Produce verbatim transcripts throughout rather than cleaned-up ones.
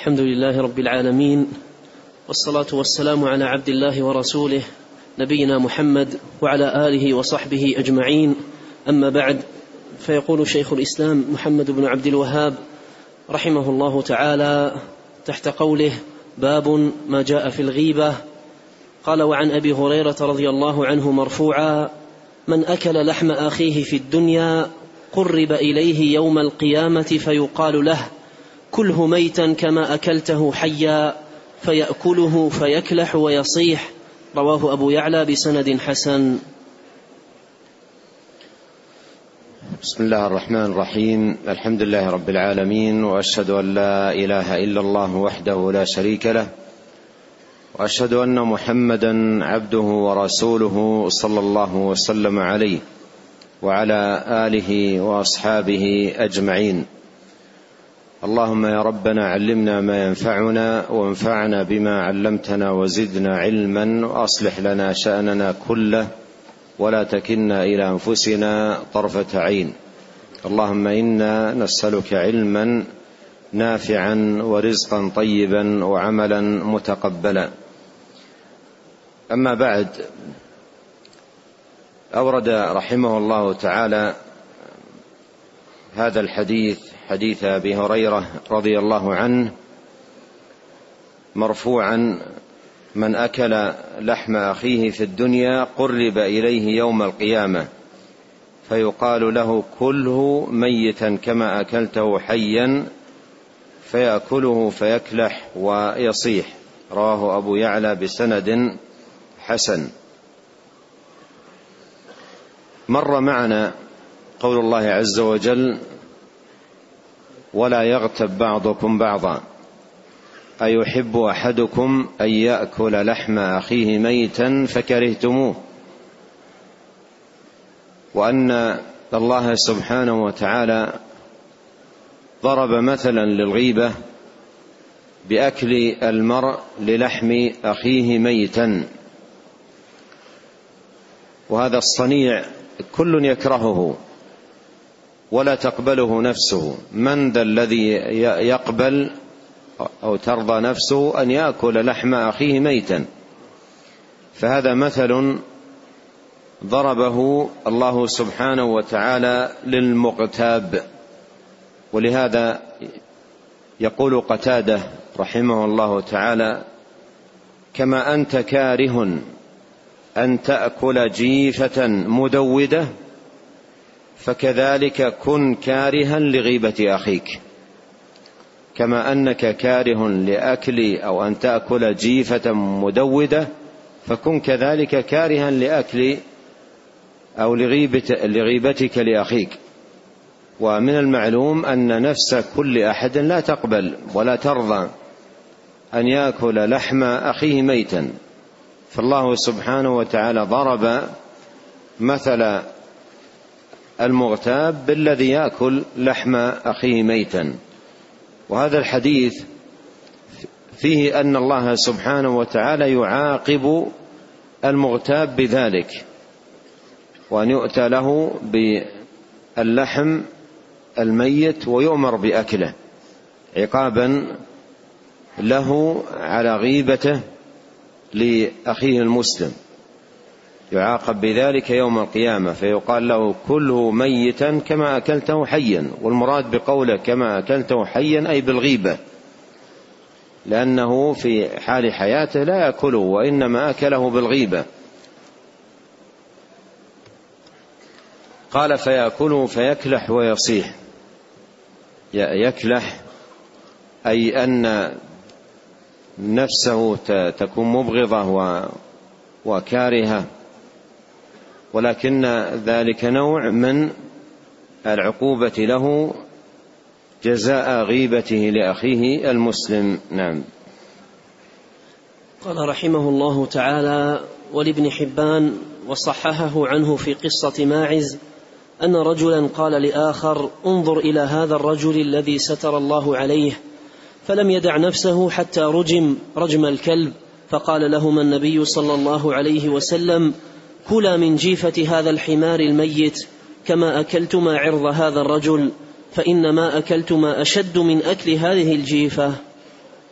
الحمد لله رب العالمين، والصلاة والسلام على عبد الله ورسوله نبينا محمد وعلى آله وصحبه أجمعين. أما بعد، فيقول شيخ الإسلام محمد بن عبد الوهاب رحمه الله تعالى تحت قوله: باب ما جاء في الغيبة. قال: وعن أبي هريرة رضي الله عنه مرفوعا: من أكل لحم أخيه في الدنيا قرب إليه يوم القيامة فيقال له: كله ميتا كما أكلته حيا، فيأكله فيكلح ويصيح. رواه أبو يعلى بسند حسن. بسم الله الرحمن الرحيم. الحمد لله رب العالمين، وأشهد أن لا إله إلا الله وحده لا شريك له، وأشهد أن محمدا عبده ورسوله صلى الله وسلم عليه وعلى آله وأصحابه أجمعين. اللهم يا ربنا علمنا ما ينفعنا، وانفعنا بما علمتنا، وزدنا علما، وأصلح لنا شأننا كله، ولا تكلنا إلى أنفسنا طرفة عين. اللهم إنا نسألك علما نافعا ورزقا طيبا وعملا متقبلا. أما بعد، أورد رحمه الله تعالى هذا الحديث، حديث أبي هريرة رضي الله عنه، مرفوعا: من أكل لحم أخيه في الدنيا قرب إليه يوم القيامة فيقال له: كله ميتا كما أكلته حيا، فيأكله فيكلح ويصيح. رواه أبو يعلى بسند حسن. مر معنا قول الله عز وجل: ولا يغتب بعضكم بعضا أيحب أحدكم أن يأكل لحم أخيه ميتا فكرهتموه، وأن الله سبحانه وتعالى ضرب مثلا للغيبة بأكل المرء للحم أخيه ميتا، وهذا الصنيع كل يكرهه ولا تقبله نفسه. من ذا الذي يقبل أو ترضى نفسه أن يأكل لحم أخيه ميتا؟ فهذا مثل ضربه الله سبحانه وتعالى للمغتاب. ولهذا يقول قتادة رحمه الله تعالى: كما أنت كاره أن تأكل جيفة مدودة، فكذلك كن كارها لغيبة أخيك. كما أنك كاره لأكل أو أن تأكل جيفة مدودة، فكن كذلك كارها لأكل أو لغيبة لغيبتك لأخيك. ومن المعلوم أن نفس كل أحد لا تقبل ولا ترضى أن يأكل لحم أخيه ميتا، فالله سبحانه وتعالى ضرب مثل المغتاب بالذي يأكل لحم أخيه ميتا. وهذا الحديث فيه أن الله سبحانه وتعالى يعاقب المغتاب بذلك، وأن يؤتى له باللحم الميت ويؤمر بأكله عقابا له على غيبته لأخيه المسلم، يعاقب بذلك يوم القيامة، فيقال له: كله ميتا كما أكلته حيا. والمراد بقوله كما أكلته حيا أي بالغيبة، لأنه في حال حياته لا يأكله، وإنما أكله بالغيبة. قال: فيأكله فيكلح ويصيح. يكلح أي أن نفسه تكون مبغضة وكارهة، ولكن ذلك نوع من العقوبة له جزاء غيبته لأخيه المسلم. نعم. قال رحمه الله تعالى: ولابن حبان وصححه عنه في قصة ماعز أن رجلا قال لآخر: انظر إلى هذا الرجل الذي ستر الله عليه، فلم يدع نفسه حتى رجم رجم الكلب، فقال لهما النبي صلى الله عليه وسلم: كلا من جيفة هذا الحمار الميت كما أكلتما عرض هذا الرجل، فإنما أكلتما أشد من أكل هذه الجيفة.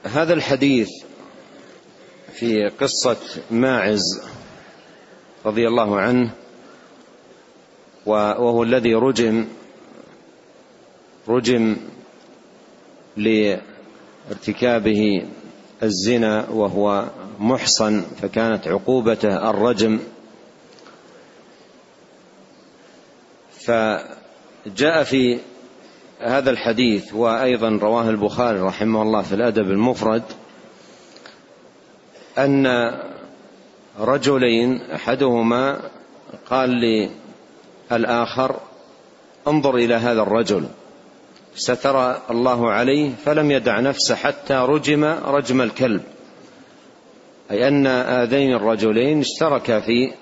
هذا الحديث في قصة ماعز رضي الله عنه، وهو الذي رجم رجم لارتكابه الزنا وهو محصن، فكانت عقوبته الرجم. فجاء في هذا الحديث، وأيضا رواه البخاري رحمه الله في الأدب المفرد، أن رجلين أحدهما قال للآخر: انظر إلى هذا الرجل، سترى الله عليه، فلم يدع نفسه حتى رجم رجم الكلب، أي أن هذين الرجلين اشتركا في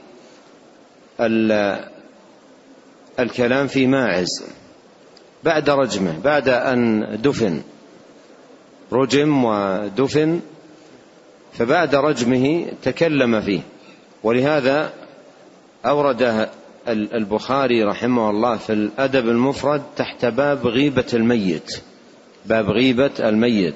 الكلام في ماعز بعد رجمه، بعد أن دفن، رجم ودفن، فبعد رجمه تكلم فيه. ولهذا أورد البخاري رحمه الله في الأدب المفرد تحت باب غيبة الميت، باب غيبة الميت.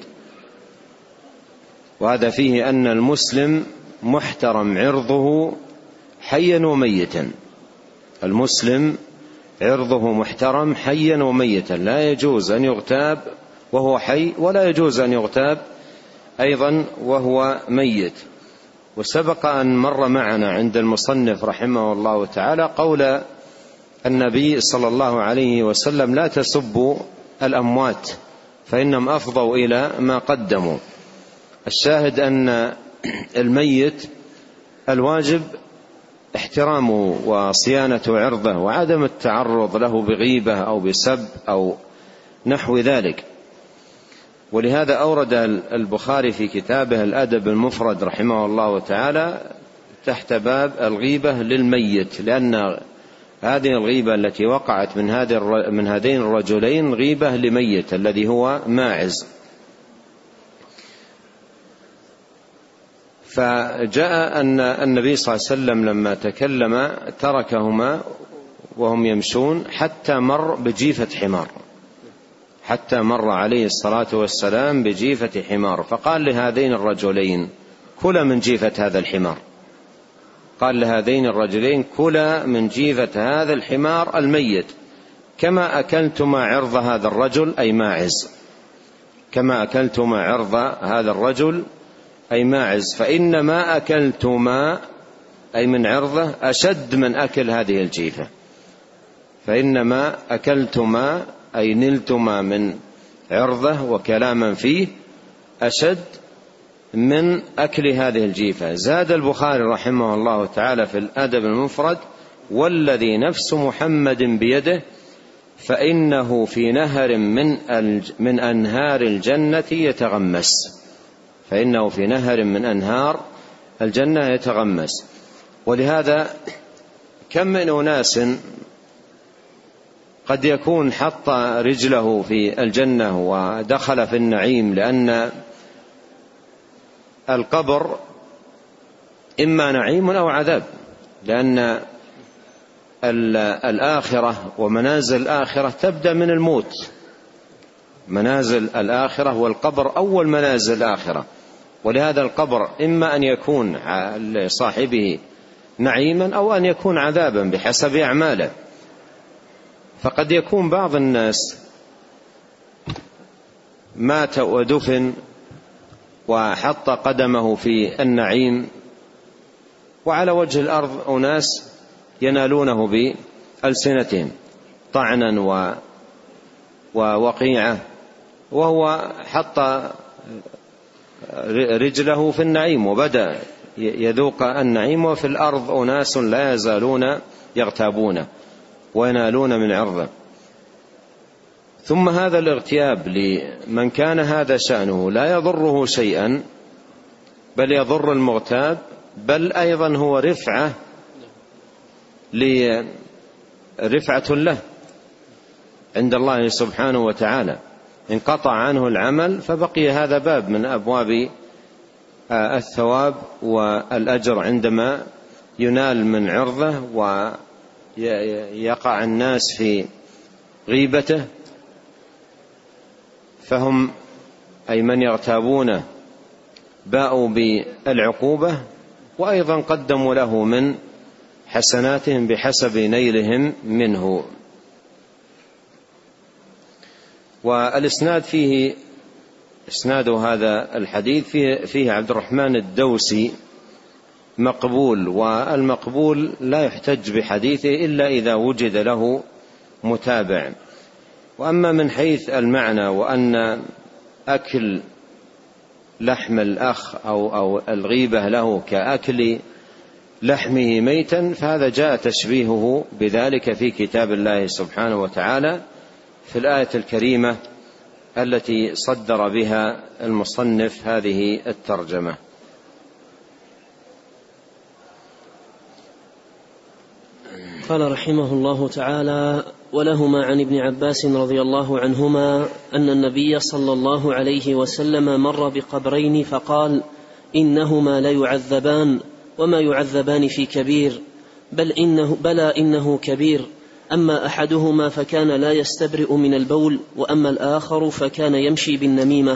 وهذا فيه أن المسلم محترم عرضه حيا وميتا، المسلم عرضه محترم حيا وميتا، لا يجوز أن يغتاب وهو حي، ولا يجوز أن يغتاب أيضا وهو ميت. وسبق أن مر معنا عند المصنف رحمه الله تعالى قول النبي صلى الله عليه وسلم: لا تسبوا الأموات فإنهم أفضوا إلى ما قدموا. الشاهد أن الميت الواجب احترامه وصيانة عرضه وعدم التعرض له بغيبة أو بسب أو نحو ذلك. ولهذا أورد البخاري في كتابه الأدب المفرد رحمه الله تعالى تحت باب الغيبة للميت، لأن هذه الغيبة التي وقعت من من هذين الرجلين غيبة لميت الذي هو ماعز. فجاء أن النبي صلى الله عليه وسلم لما تكلم تركهما وهم يمشون حتى مر بجيفة حمار، حتى مر عليه الصلاة والسلام بجيفة حمار، فقال لهذين الرجلين: كلا من جيفة هذا الحمار. قال لهذين الرجلين: كلا من جيفة هذا الحمار الميت، كما أكلتما عرض هذا الرجل أي ماعز، كما أكلتما عرض هذا الرجل أي ماعز، فإنما أكلتما أي من عرضه أشد من أكل هذه الجيفة، فإنما أكلتما أي نلتما من عرضه وكلاما فيه أشد من أكل هذه الجيفة. زاد البخاري رحمه الله تعالى في الأدب المفرد: والذي نفس محمد بيده فإنه في نهر من من أنهار الجنة يتغمس، فإنه في نهر من أنهار الجنة يتغمس. ولهذا كم من أناس قد يكون حط رجله في الجنة ودخل في النعيم، لأن القبر إما نعيم أو عذاب، لأن الآخرة ومنازل الآخرة تبدأ من الموت، منازل الآخرة والقبر أول منازل الآخرة. ولهذا القبر إما أن يكون لصاحبه نعيما أو أن يكون عذابا بحسب أعماله. فقد يكون بعض الناس مات ودفن وحط قدمه في النعيم، وعلى وجه الأرض أناس ينالونه بألسنتهم طعنا ووقيعة، وهو حط رجله في النعيم وبدأ يذوق النعيم، وفي الأرض أناس لا يزالون يغتابون وينالون من عرضه. ثم هذا الاغتياب لمن كان هذا شأنه لا يضره شيئا، بل يضر المغتاب، بل أيضا هو رفعة لرفعة له عند الله سبحانه وتعالى. انقطع عنه العمل فبقي هذا باب من أبواب الثواب والأجر عندما ينال من عرضه ويقع الناس في غيبته، فهم أي من يغتابونه باءوا بالعقوبة، وأيضا قدموا له من حسناتهم بحسب نيلهم منه. والإسناد فيه إسناد هذا الحديث فيه, فيه عبد الرحمن الدوسي مقبول، والمقبول لا يحتج بحديثه إلا إذا وجد له متابع. وأما من حيث المعنى وأن أكل لحم الأخ أو, أو الغيبة له كأكل لحمه ميتا، فهذا جاء تشبيهه بذلك في كتاب الله سبحانه وتعالى في الآية الكريمة التي صدر بها المصنف هذه الترجمة. قال رحمه الله تعالى: ولهما عن ابن عباس رضي الله عنهما أن النبي صلى الله عليه وسلم مر بقبرين فقال: إنهما ليعذبان وما يعذبان في كبير، بل إنه بلى إنه كبير، أما أحدهما فكان لا يستبرئ من البول، وأما الآخر فكان يمشي بالنميمة.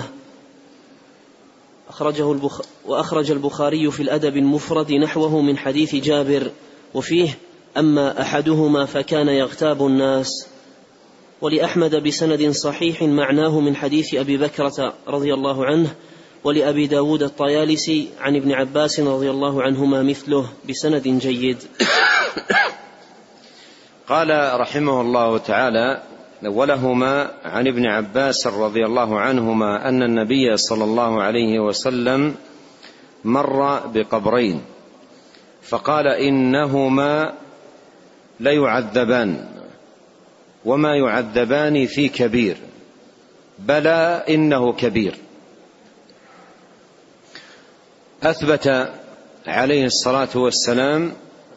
أخرجه البخ... وأخرج البخاري في الأدب المفرد نحوه من حديث جابر، وفيه: أما أحدهما فكان يغتاب الناس. ولأحمد بسند صحيح معناه من حديث أبي بكرة رضي الله عنه، ولأبي داود الطيالسي عن ابن عباس رضي الله عنهما مثله بسند جيد. قال رحمه الله تعالى: ولهما عن ابن عباس رضي الله عنهما أن النبي صلى الله عليه وسلم مر بقبرين فقال: إنهما ليعذبان وما يعذبان في كبير، بلى إنه كبير. أثبت عليه الصلاة والسلام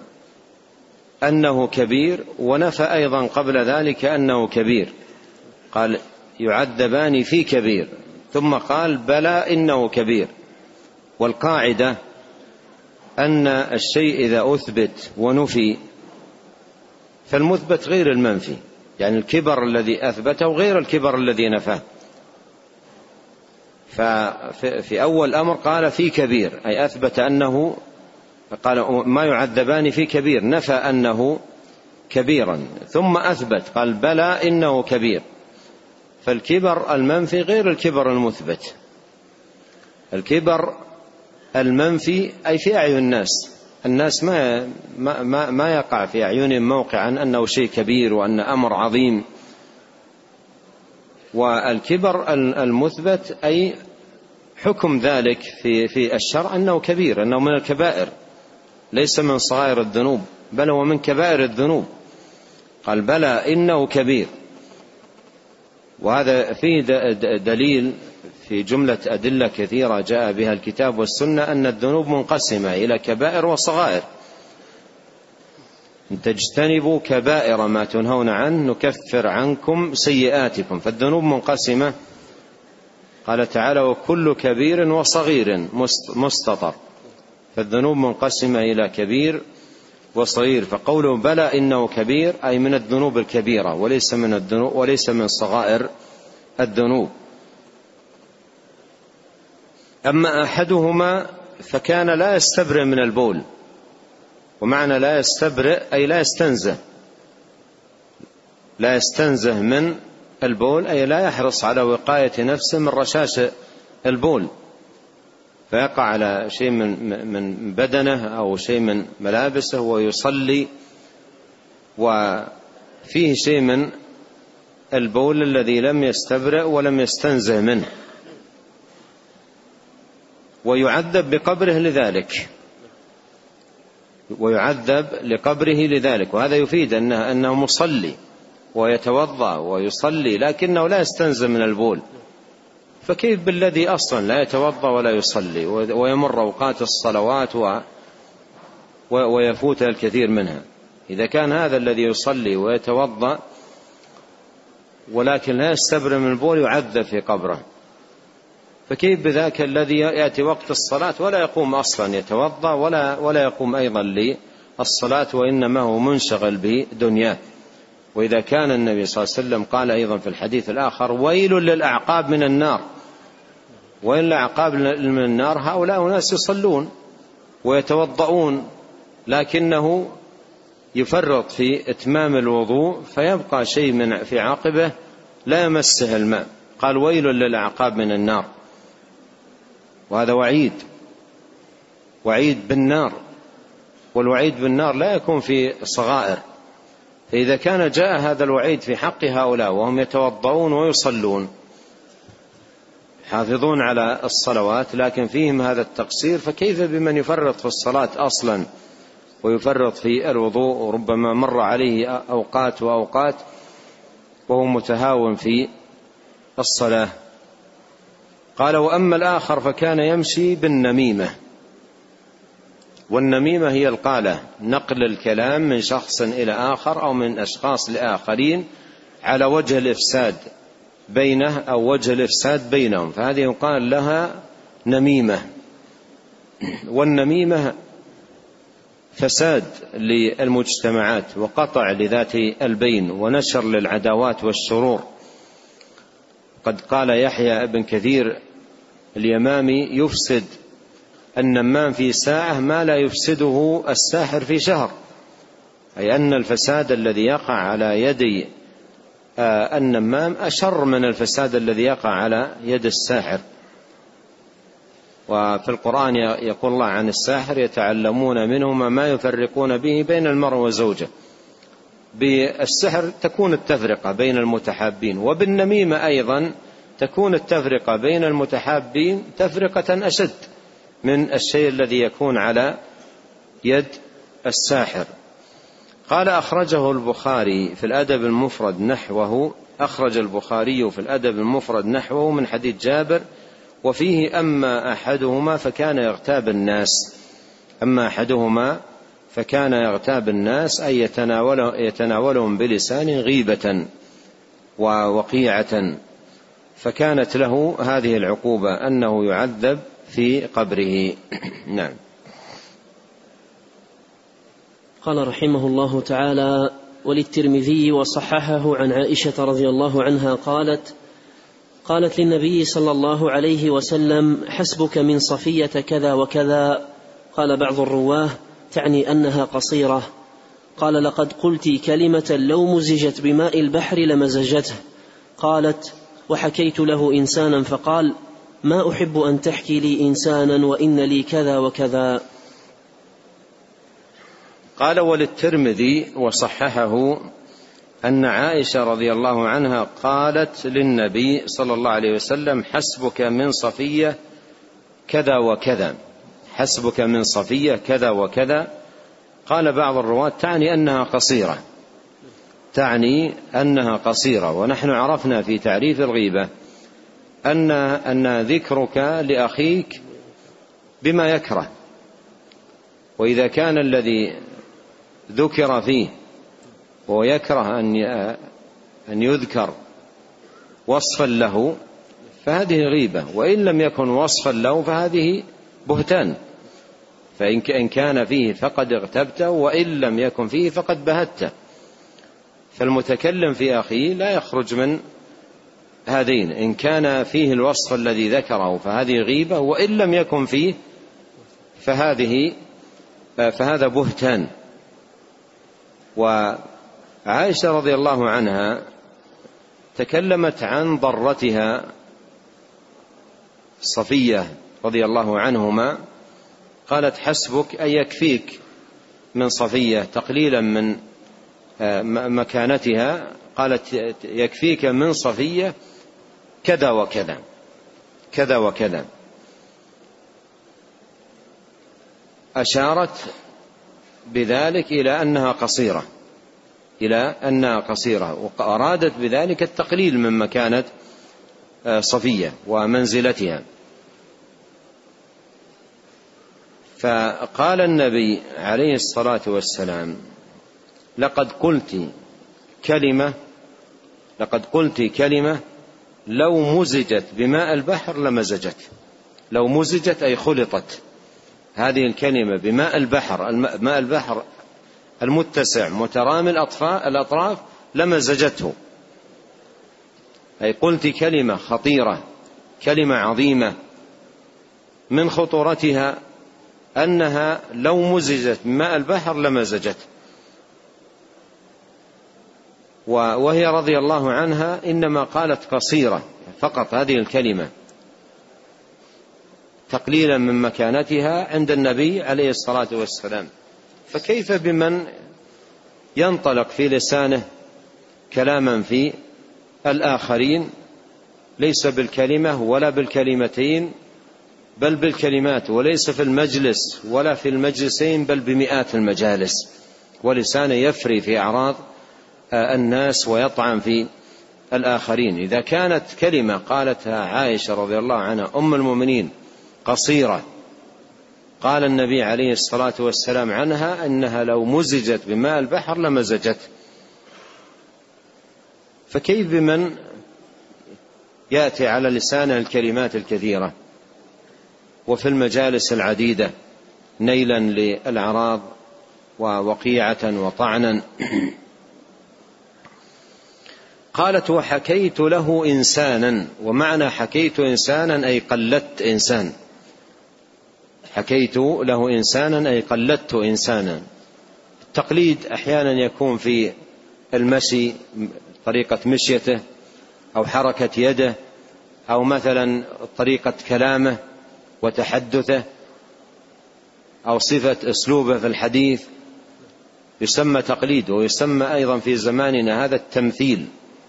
أنه كبير، ونفى أيضا قبل ذلك أنه كبير، قال: يعذبان في كبير، ثم قال: بلى إنه كبير. والقاعدة أن الشيء إذا أثبت ونفي فالمثبت غير المنفي، يعني الكبر الذي أثبته غير الكبر الذي نفاه. ففي أول أمر قال في كبير، أي أثبت أنه، قال ما يعذبان في كبير، نفى أنه كبيرا، ثم أثبت قال بلى إنه كبير. فالكبر المنفي غير الكبر المثبت. الكبر المنفي أي في أعين الناس، الناس ما, ما, ما يقع في أعينهم موقعا أنه شيء كبير وأن أمر عظيم. والكبر المثبت أي حكم ذلك في, في الشرع أنه كبير، أنه من الكبائر، ليس من صغائر الذنوب بل هو من كبائر الذنوب. قال بلى إنه كبير. وهذا فيه دليل في جملة أدلة كثيرة جاء بها الكتاب والسنة أن الذنوب منقسمة إلى كبائر وصغائر. إن تجتنبوا كبائر ما تنهون عنه نكفر عنكم سيئاتكم. فالذنوب منقسمة، قال تعالى: وكل كبير وصغير مستطر. فالذنوب منقسمة إلى كبير وصغير. فقوله بلى إنه كبير أي من الذنوب الكبيرة، وليس من الذنوب وليس من صغائر الذنوب. أما أحدهما فكان لا يستبرئ من البول. ومعنى لا يستبرئ أي لا يستنزه، لا يستنزه من البول أي لا يحرص على وقاية نفسه من رشاش البول، فيقع على شيء من من بدنه أو شيء من ملابسه ويصلي وفيه شيء من البول الذي لم يستبرئ ولم يستنزه منه، ويعذب بقبره لذلك، ويعذب لقبره لذلك. وهذا يفيد أنه, أنه مصلي ويتوضأ ويصلي لكنه لا يستنزه من البول، فكيف بالذي أصلا لا يتوضأ ولا يصلي ويمر أوقات الصلوات ويفوت الكثير منها؟ إذا كان هذا الذي يصلي ويتوضأ ولكن لا يستبرئ من البول يعذب في قبره، فكيف بذاك الذي يأتي وقت الصلاة ولا يقوم أصلا يتوضأ ولا, ولا يقوم أيضا للصلاة، وإنما هو منشغل بدنياه. وإذا كان النبي صلى الله عليه وسلم قال أيضا في الحديث الآخر: ويل للأعقاب من النار، وإلا عقاب من النار هؤلاء ناس يصلون ويتوضؤون لكنه يفرط في إتمام الوضوء فيبقى شيء من في عقبه لا يمسه الماء، قال ويل للأعقاب من النار، وهذا وعيد وعيد بالنار، والوعيد بالنار لا يكون في صغائر. فإذا كان جاء هذا الوعيد في حق هؤلاء وهم يتوضؤون ويصلون حافظون على الصلوات لكن فيهم هذا التقصير، فكيف بمن يفرط في الصلاة أصلا ويفرط في الوضوء وربما مر عليه أوقات وأوقات وهو متهاون في الصلاة. قال وأما الآخر فكان يمشي بالنميمة، والنميمة هي القالة، نقل الكلام من شخص إلى آخر أو من أشخاص لآخرين على وجه الإفساد بينه أو وجه الإفساد بينهم، فهذه يقال لها نميمة. والنميمة فساد للمجتمعات وقطع لذات البين ونشر للعداوات والشرور. قد قال يحيى ابن كثير اليمامي يفسد النمام في ساعة ما لا يفسده الساحر في شهر، أي أن الفساد الذي يقع على يد النمام أشر من الفساد الذي يقع على يد الساحر. وفي القرآن يقول الله عن الساحر يتعلمون منهما ما يفرقون به بين المرء وزوجه. بالسحر تكون التفرقة بين المتحابين، وبالنميمة أيضا تكون التفرقة بين المتحابين تفرقة أشد من الشيء الذي يكون على يد الساحر. قال أخرجه البخاري في الأدب المفرد نحوه، أخرج البخاري في الأدب المفرد نحوه من حديث جابر وفيه أما أحدهما فكان يغتاب الناس، أما أحدهما فكان يغتاب الناس أي يتناوله يتناولهم بلسان غيبة ووقيعة، فكانت له هذه العقوبة أنه يعذب في قبره. نعم. قال رحمه الله تعالى: وللترمذي وصححه عن عائشة رضي الله عنها قالت: قالت للنبي صلى الله عليه وسلم: حسبك من صفية كذا وكذا. قال بعض الرواه: تعني أنها قصيرة. قال: لقد قلت كلمة لو مزجت بماء البحر لمزجته. قالت: وحكيت له إنسانا فقال: ما أحب أن تحكي لي إنسانا وإن لي كذا وكذا. قال: وللترمذي وصححه أن عائشة رضي الله عنها قالت للنبي صلى الله عليه وسلم: حسبك من صفية كذا وكذا، حسبك من صفية كذا وكذا. قال بعض الرواة: تعني أنها قصيرة، تعني أنها قصيرة. ونحن عرفنا في تعريف الغيبة أن أن ذكرك لأخيك بما يكره، وإذا كان الذي ذكر فيه ويكره أن أن يذكر وصفا له فهذه غيبة، وإن لم يكن وصفا له فهذه بهتان. فإن كان فيه فقد اغتبته، وإن لم يكن فيه فقد بهته. فالمتكلم في أخيه لا يخرج من هذين، إن كان فيه الوصف الذي ذكره فهذه غيبة، وإن لم يكن فيه فهذه فهذا بهتان. وعائشة رضي الله عنها تكلمت عن ضرتها صفية رضي الله عنهما، قالت: حسبك أي يكفيك من صفية، تقليلا من مكانتها. قالت: يكفيك من صفية كذا وكذا كذا وكذا. أشارت بذلك إلى أنها قصيرة، إلى أنها قصيرة، وأرادت بذلك التقليل من مكانة صفية ومنزلتها. فقال النبي عليه الصلاة والسلام: لقد قلت كلمة لقد قلت كلمة لو مزجت بماء البحر لمزجت. لو مزجت أي خلطت هذه الكلمة بماء البحر، ماء البحر المتسع مترامي الأطراف لمزجته. أي قلت كلمة خطيرة، كلمة عظيمة، من خطورتها أنها لو مزجت بماء البحر لمزجت. وهي رضي الله عنها إنما قالت قصيرة فقط هذه الكلمة تقليلا من مكانتها عند النبي عليه الصلاة والسلام. فكيف بمن ينطلق في لسانه كلاما في الآخرين ليس بالكلمة ولا بالكلمتين بل بالكلمات، وليس في المجلس ولا في المجلسين بل بمئات المجالس، ولسانه يفري في أعراض الناس ويطعن في الآخرين. إذا كانت كلمة قالتها عائشة رضي الله عنها أم المؤمنين قصيرة قال النبي عليه الصلاة والسلام عنها أنها لو مزجت بماء البحر لمزجت، فكيف بمن يأتي على لسانه الكلمات الكثيرة وفي المجالس العديدة نيلا للأعراض ووقيعة وطعنا. قالت وحكيت له إنسانا، ومعنى حكيت إنسانا أي قلدت إنسان، حكيت له إنسانا أي قلدت إنسانا. التقليد أحيانا يكون في المشي، طريقة مشيته أو حركة يده أو مثلا طريقة كلامه وتحدثه أو صفة أسلوبه في الحديث يسمى تقليد. ويسمى أيضا في زماننا هذا التمثيل.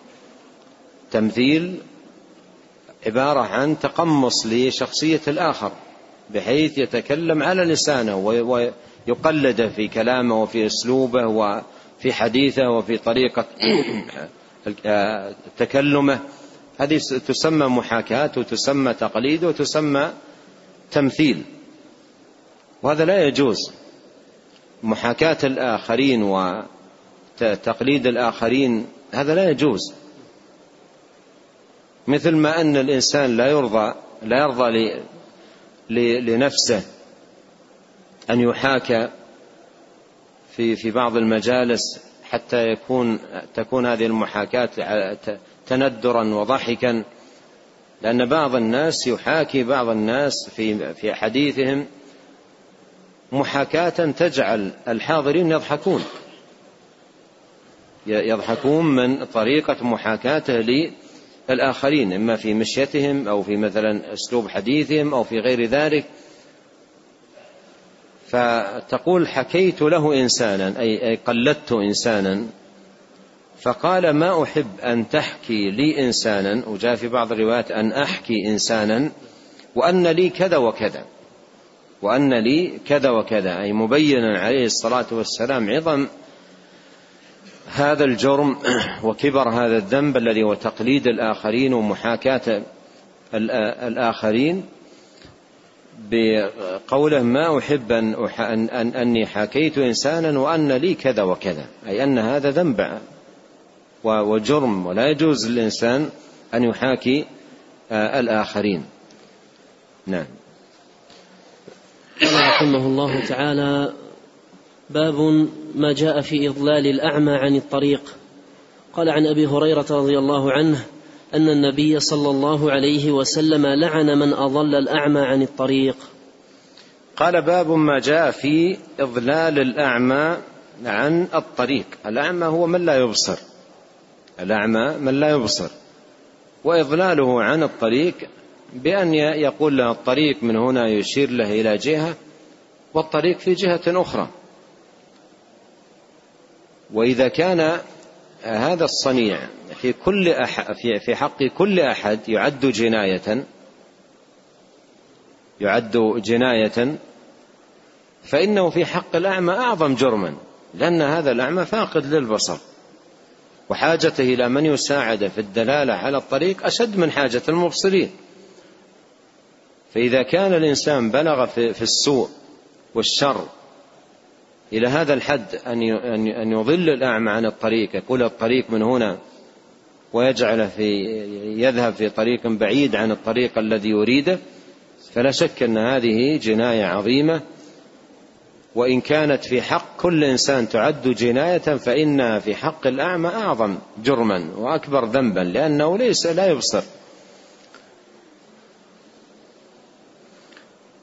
تمثيل عبارة عن تقمص لشخصية الآخر بحيث يتكلم على لسانه ويقلده في كلامه وفي أسلوبه وفي حديثه وفي طريقة تكلمه. هذه تسمى محاكاة وتسمى تقليد وتسمى تمثيل، وهذا لا يجوز. محاكاة الآخرين وتقليد الآخرين هذا لا يجوز، مثل ما أن الإنسان لا يرضى لا يرضى لنفسه أن يحاكى في في بعض المجالس حتى يكون تكون هذه المحاكاة تندرا وضحكا، لأن بعض الناس يحاكي بعض الناس في في حديثهم محاكاة تجعل الحاضرين يضحكون يضحكون من طريقة محاكاته للآخرين، إما في مشيتهم أو في مثلا أسلوب حديثهم أو في غير ذلك. فتقول حكيت له إنسانا أي قلدت إنسانا، فقال ما أحب أن تحكي لي إنسانا، وجاء في بعض الروايات أن أحكي إنسانا وأن لي كذا وكذا، وأن لي كذا وكذا، أي مبينا عليه الصلاة والسلام عظم هذا الجرم وكبر هذا الذنب الذي هو تقليد الآخرين ومحاكاة الآخرين، بقوله ما أحب أن أن أني حكيت إنسانا وأن لي كذا وكذا، أي أن هذا ذنب وجرم ولا يجوز للإنسان أن يحاكي الآخرين. نعم. قال رحمه الله تعالى: باب ما جاء في إضلال الأعمى عن الطريق. قال عن أبي هريرة رضي الله عنه أن النبي صلى الله عليه وسلم لعن من أضل الأعمى عن الطريق. قال باب ما جاء في إضلال الأعمى عن الطريق. الأعمى هو من لا يبصر، الأعمى من لا يبصر، وإضلاله عن الطريق بأن يقول له الطريق من هنا، يشير له إلى جهة والطريق في جهة أخرى. وإذا كان هذا الصنيع في كل أحد في حق كل أحد يعد جناية يعد جناية فإنه في حق الأعمى أعظم جرما، لأن هذا الأعمى فاقد للبصر وحاجته إلى من يساعد في الدلالة على الطريق أشد من حاجة المبصرين. فإذا كان الإنسان بلغ في السوء والشر إلى هذا الحد أن يضل الأعمى عن الطريق، يقول الطريق من هنا ويجعله في يذهب في طريق بعيد عن الطريق الذي يريده، فلا شك أن هذه جناية عظيمة. وإن كانت في حق كل إنسان تعد جناية فإنها في حق الأعمى أعظم جرما وأكبر ذنبا، لأنه ليس لا يبصر.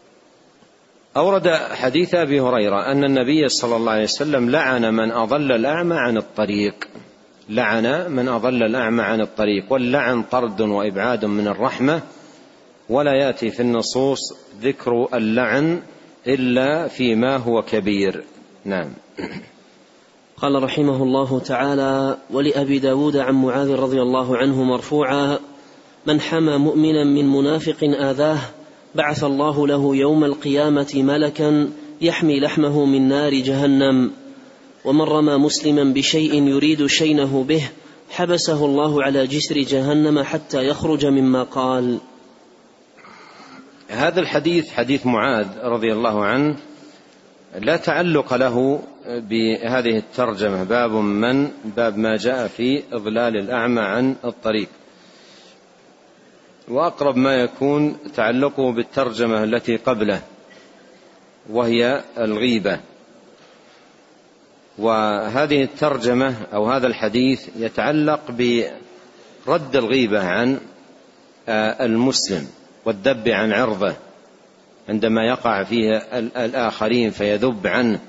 أورد حديث أبي هريرة أن النبي صلى الله عليه وسلم لعن من أضل الأعمى عن الطريق، لعن من أضل الأعمى عن الطريق، واللعن طرد وإبعاد من الرحمة، ولا يأتي في النصوص ذكر اللعن إلا فيما هو كبير. نعم. قال رحمه الله تعالى: ولأبي داود عن معاذ رضي الله عنه مرفوعا: من حمى مؤمنا من منافق آذاه بعث الله له يوم القيامة ملكا يحمي لحمه من نار جهنم، ومن رمى مسلما بشيء يريد شينه به حبسه الله على جسر جهنم حتى يخرج مما قال. هذا الحديث حديث معاذ رضي الله عنه لا تعلق له بهذه الترجمة، باب من باب ما جاء في إضلال الأعمى عن الطريق، وأقرب ما يكون تعلقه بالترجمة التي قبله وهي الغيبة. وهذه الترجمة أو هذا الحديث يتعلق برد الغيبة عن المسلم والذب عن عرضه عندما يقع فيه الآخرين فيذب عنه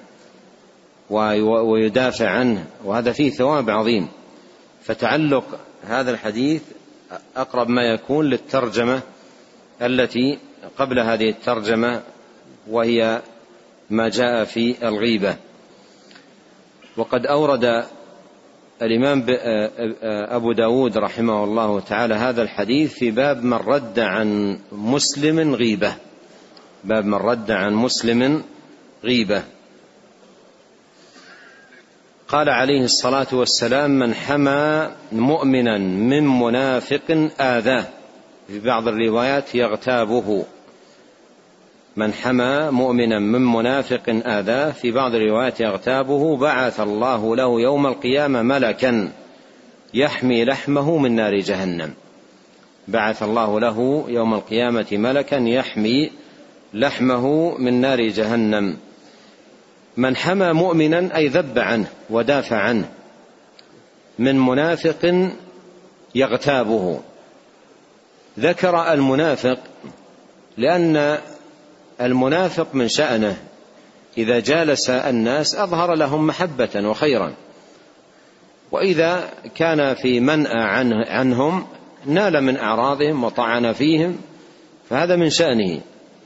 ويدافع عنه، وهذا فيه ثواب عظيم. فتعلق هذا الحديث أقرب ما يكون للترجمة التي قبل هذه الترجمة وهي ما جاء في الغيبة. وقد أورد الإمام أبو داود رحمه الله تعالى هذا الحديث في باب من رد عن مسلم غيبة، باب من رد عن مسلم غيبة. قال عليه الصلاة والسلام: من حمى مؤمنا من منافق آذاه، في بعض الروايات يغتابه، من حمى مؤمنا من منافق آذاه، في بعض الروايات يغتابه، بعث الله له يوم القيامة ملكا يحمي لحمه من نار جهنم، بعث الله له يوم القيامة ملكا يحمي لحمه من نار جهنم. من حمى مؤمنا أي ذب عنه ودافع عنه، من منافق يغتابه. ذكر المنافق لأن المنافق من شأنه إذا جالس الناس أظهر لهم محبة وخيرا، وإذا كان في منأى عنهم نال من أعراضهم وطعن فيهم، فهذا من شأنه،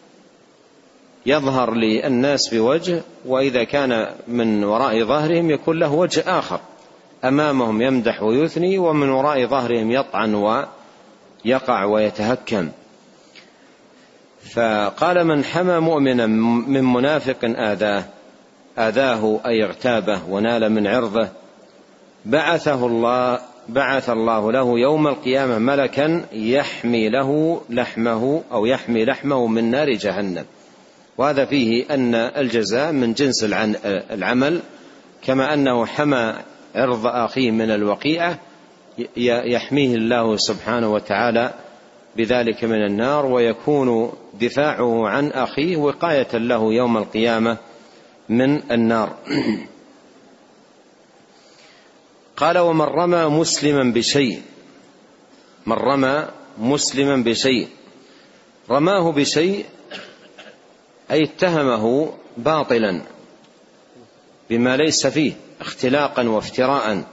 يظهر للناس بوجه، وإذا كان من وراء ظهرهم يكون له وجه آخر، أمامهم يمدح ويثني، ومن وراء ظهرهم يطعن ويقع ويتهكم. فقال: من حمى مؤمنا من منافق آذاه، آذاه أي اغتابه ونال من عرضه، بعثه الله بعث الله له يوم القيامة ملكا يحمي له لحمه أو يحمي لحمه من نار جهنم. وهذا فيه أن الجزاء من جنس العمل، كما أنه حمى عرض أخيه من الوقيعة يحميه الله سبحانه وتعالى بذلك من النار، ويكون دفاعه عن أخيه وقاية له يوم القيامة من النار. قال: ومن رمى مسلما بشيء، من رمى مسلما بشيء، رماه بشيء أي اتهمه باطلا بما ليس فيه اختلاقا وافتراء،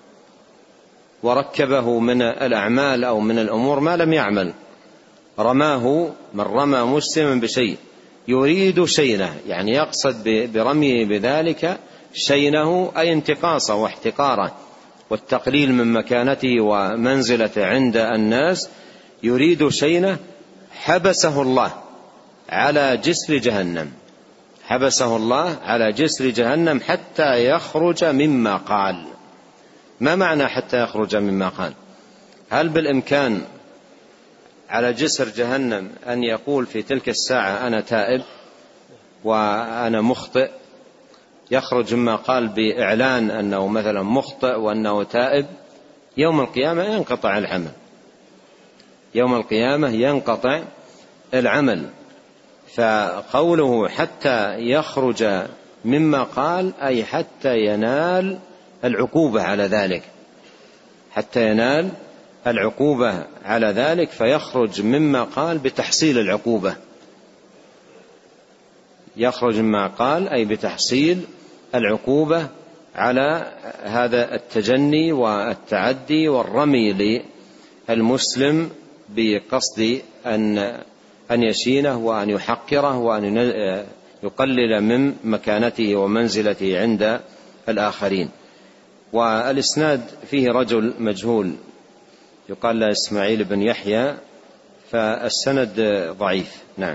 وركبه من الأعمال أو من الأمور ما لم يعمل. رماه، من رمى مسلما بشيء يريد شينه، يعني يقصد برميه بذلك شينه أي انتقاصه واحتقاره والتقليل من مكانته ومنزلته عند الناس، يريد شينه، حبسه الله على جسر جهنم، حبسه الله على جسر جهنم حتى يخرج مما قال. ما معنى حتى يخرج مما قال؟ هل بالإمكان على جسر جهنم أن يقول في تلك الساعة أنا تائب وأنا مخطئ، يخرج مما قال بإعلان أنه مثلا مخطئ وأنه تائب؟ يوم القيامة ينقطع العمل، يوم القيامة ينقطع العمل. فقوله حتى يخرج مما قال أي حتى ينال العقوبة على ذلك، حتى ينال العقوبة على ذلك، فيخرج مما قال بتحصيل العقوبة. يخرج مما قال أي بتحصيل العقوبة على هذا التجني والتعدي والرمي للمسلم بقصد أن أن يشينه وأن يحقره وأن يقلل من مكانته ومنزلته عند الآخرين. والإسناد فيه رجل مجهول يقال له إسماعيل بن يحيى، فالسند ضعيف. نعم.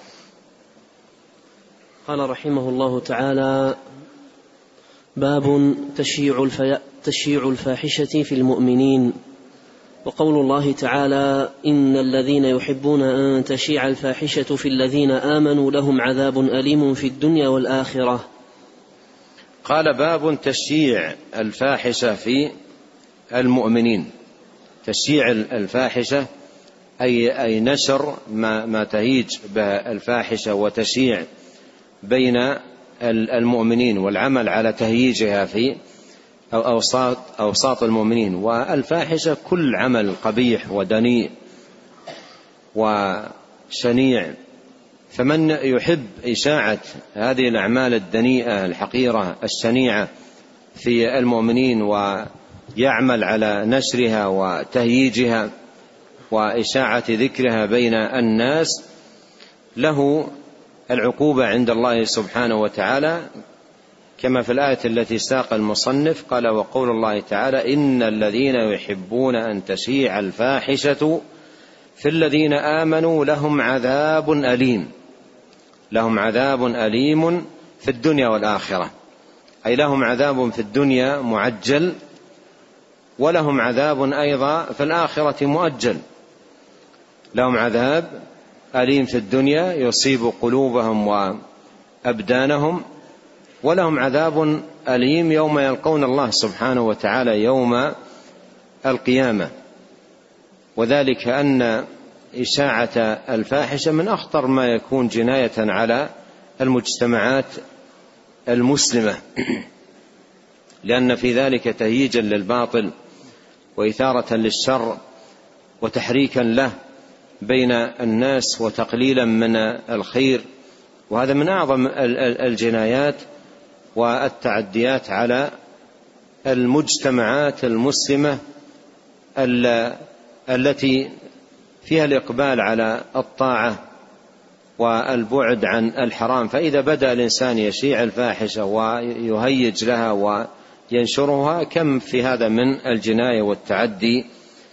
قال رحمه الله تعالى: باب تشييع, تشييع الفاحشة في المؤمنين. وقول الله تعالى: إن الذين يحبون أن تشيع الفاحشة في الذين آمنوا لهم عذاب أليم في الدنيا والآخرة. قال: باب تشييع الفاحشة في المؤمنين. تشييع الفاحشة أي, أي نشر ما, ما تهيج به الفاحشة وتشيع بين المؤمنين والعمل على تهييجها في أوساط, أوساط المؤمنين. والفاحشة كل عمل قبيح ودنيء وشنيع، فمن يحب إشاعة هذه الأعمال الدنيئة الحقيرة الشنيعة في المؤمنين ويعمل على نشرها وتهييجها وإشاعة ذكرها بين الناس له العقوبة عند الله سبحانه وتعالى، كما في الآية التي ساق المصنف قال: وقول الله تعالى: إن الذين يحبون أن تشيع الفاحشة في الذين آمنوا لهم عذاب أليم. لهم عذاب أليم في الدنيا والآخرة، أي لهم عذاب في الدنيا معجل، ولهم عذاب أيضا في الآخرة مؤجل. لهم عذاب أليم في الدنيا يصيب قلوبهم وأبدانهم، ولهم عذاب أليم يوم يلقون الله سبحانه وتعالى يوم القيامة. وذلك أن إشاعة الفاحشة من أخطر ما يكون جناية على المجتمعات المسلمة، لأن في ذلك تهييجا للباطل وإثارة للشر وتحريكا له بين الناس وتقليلا من الخير، وهذا من أعظم الجنايات والتعديات على المجتمعات المسلمة التي فيها الإقبال على الطاعة والبعد عن الحرام. فإذا بدأ الإنسان يشيع الفاحشة ويهيج لها وينشرها، كم في هذا من الجناية والتعدي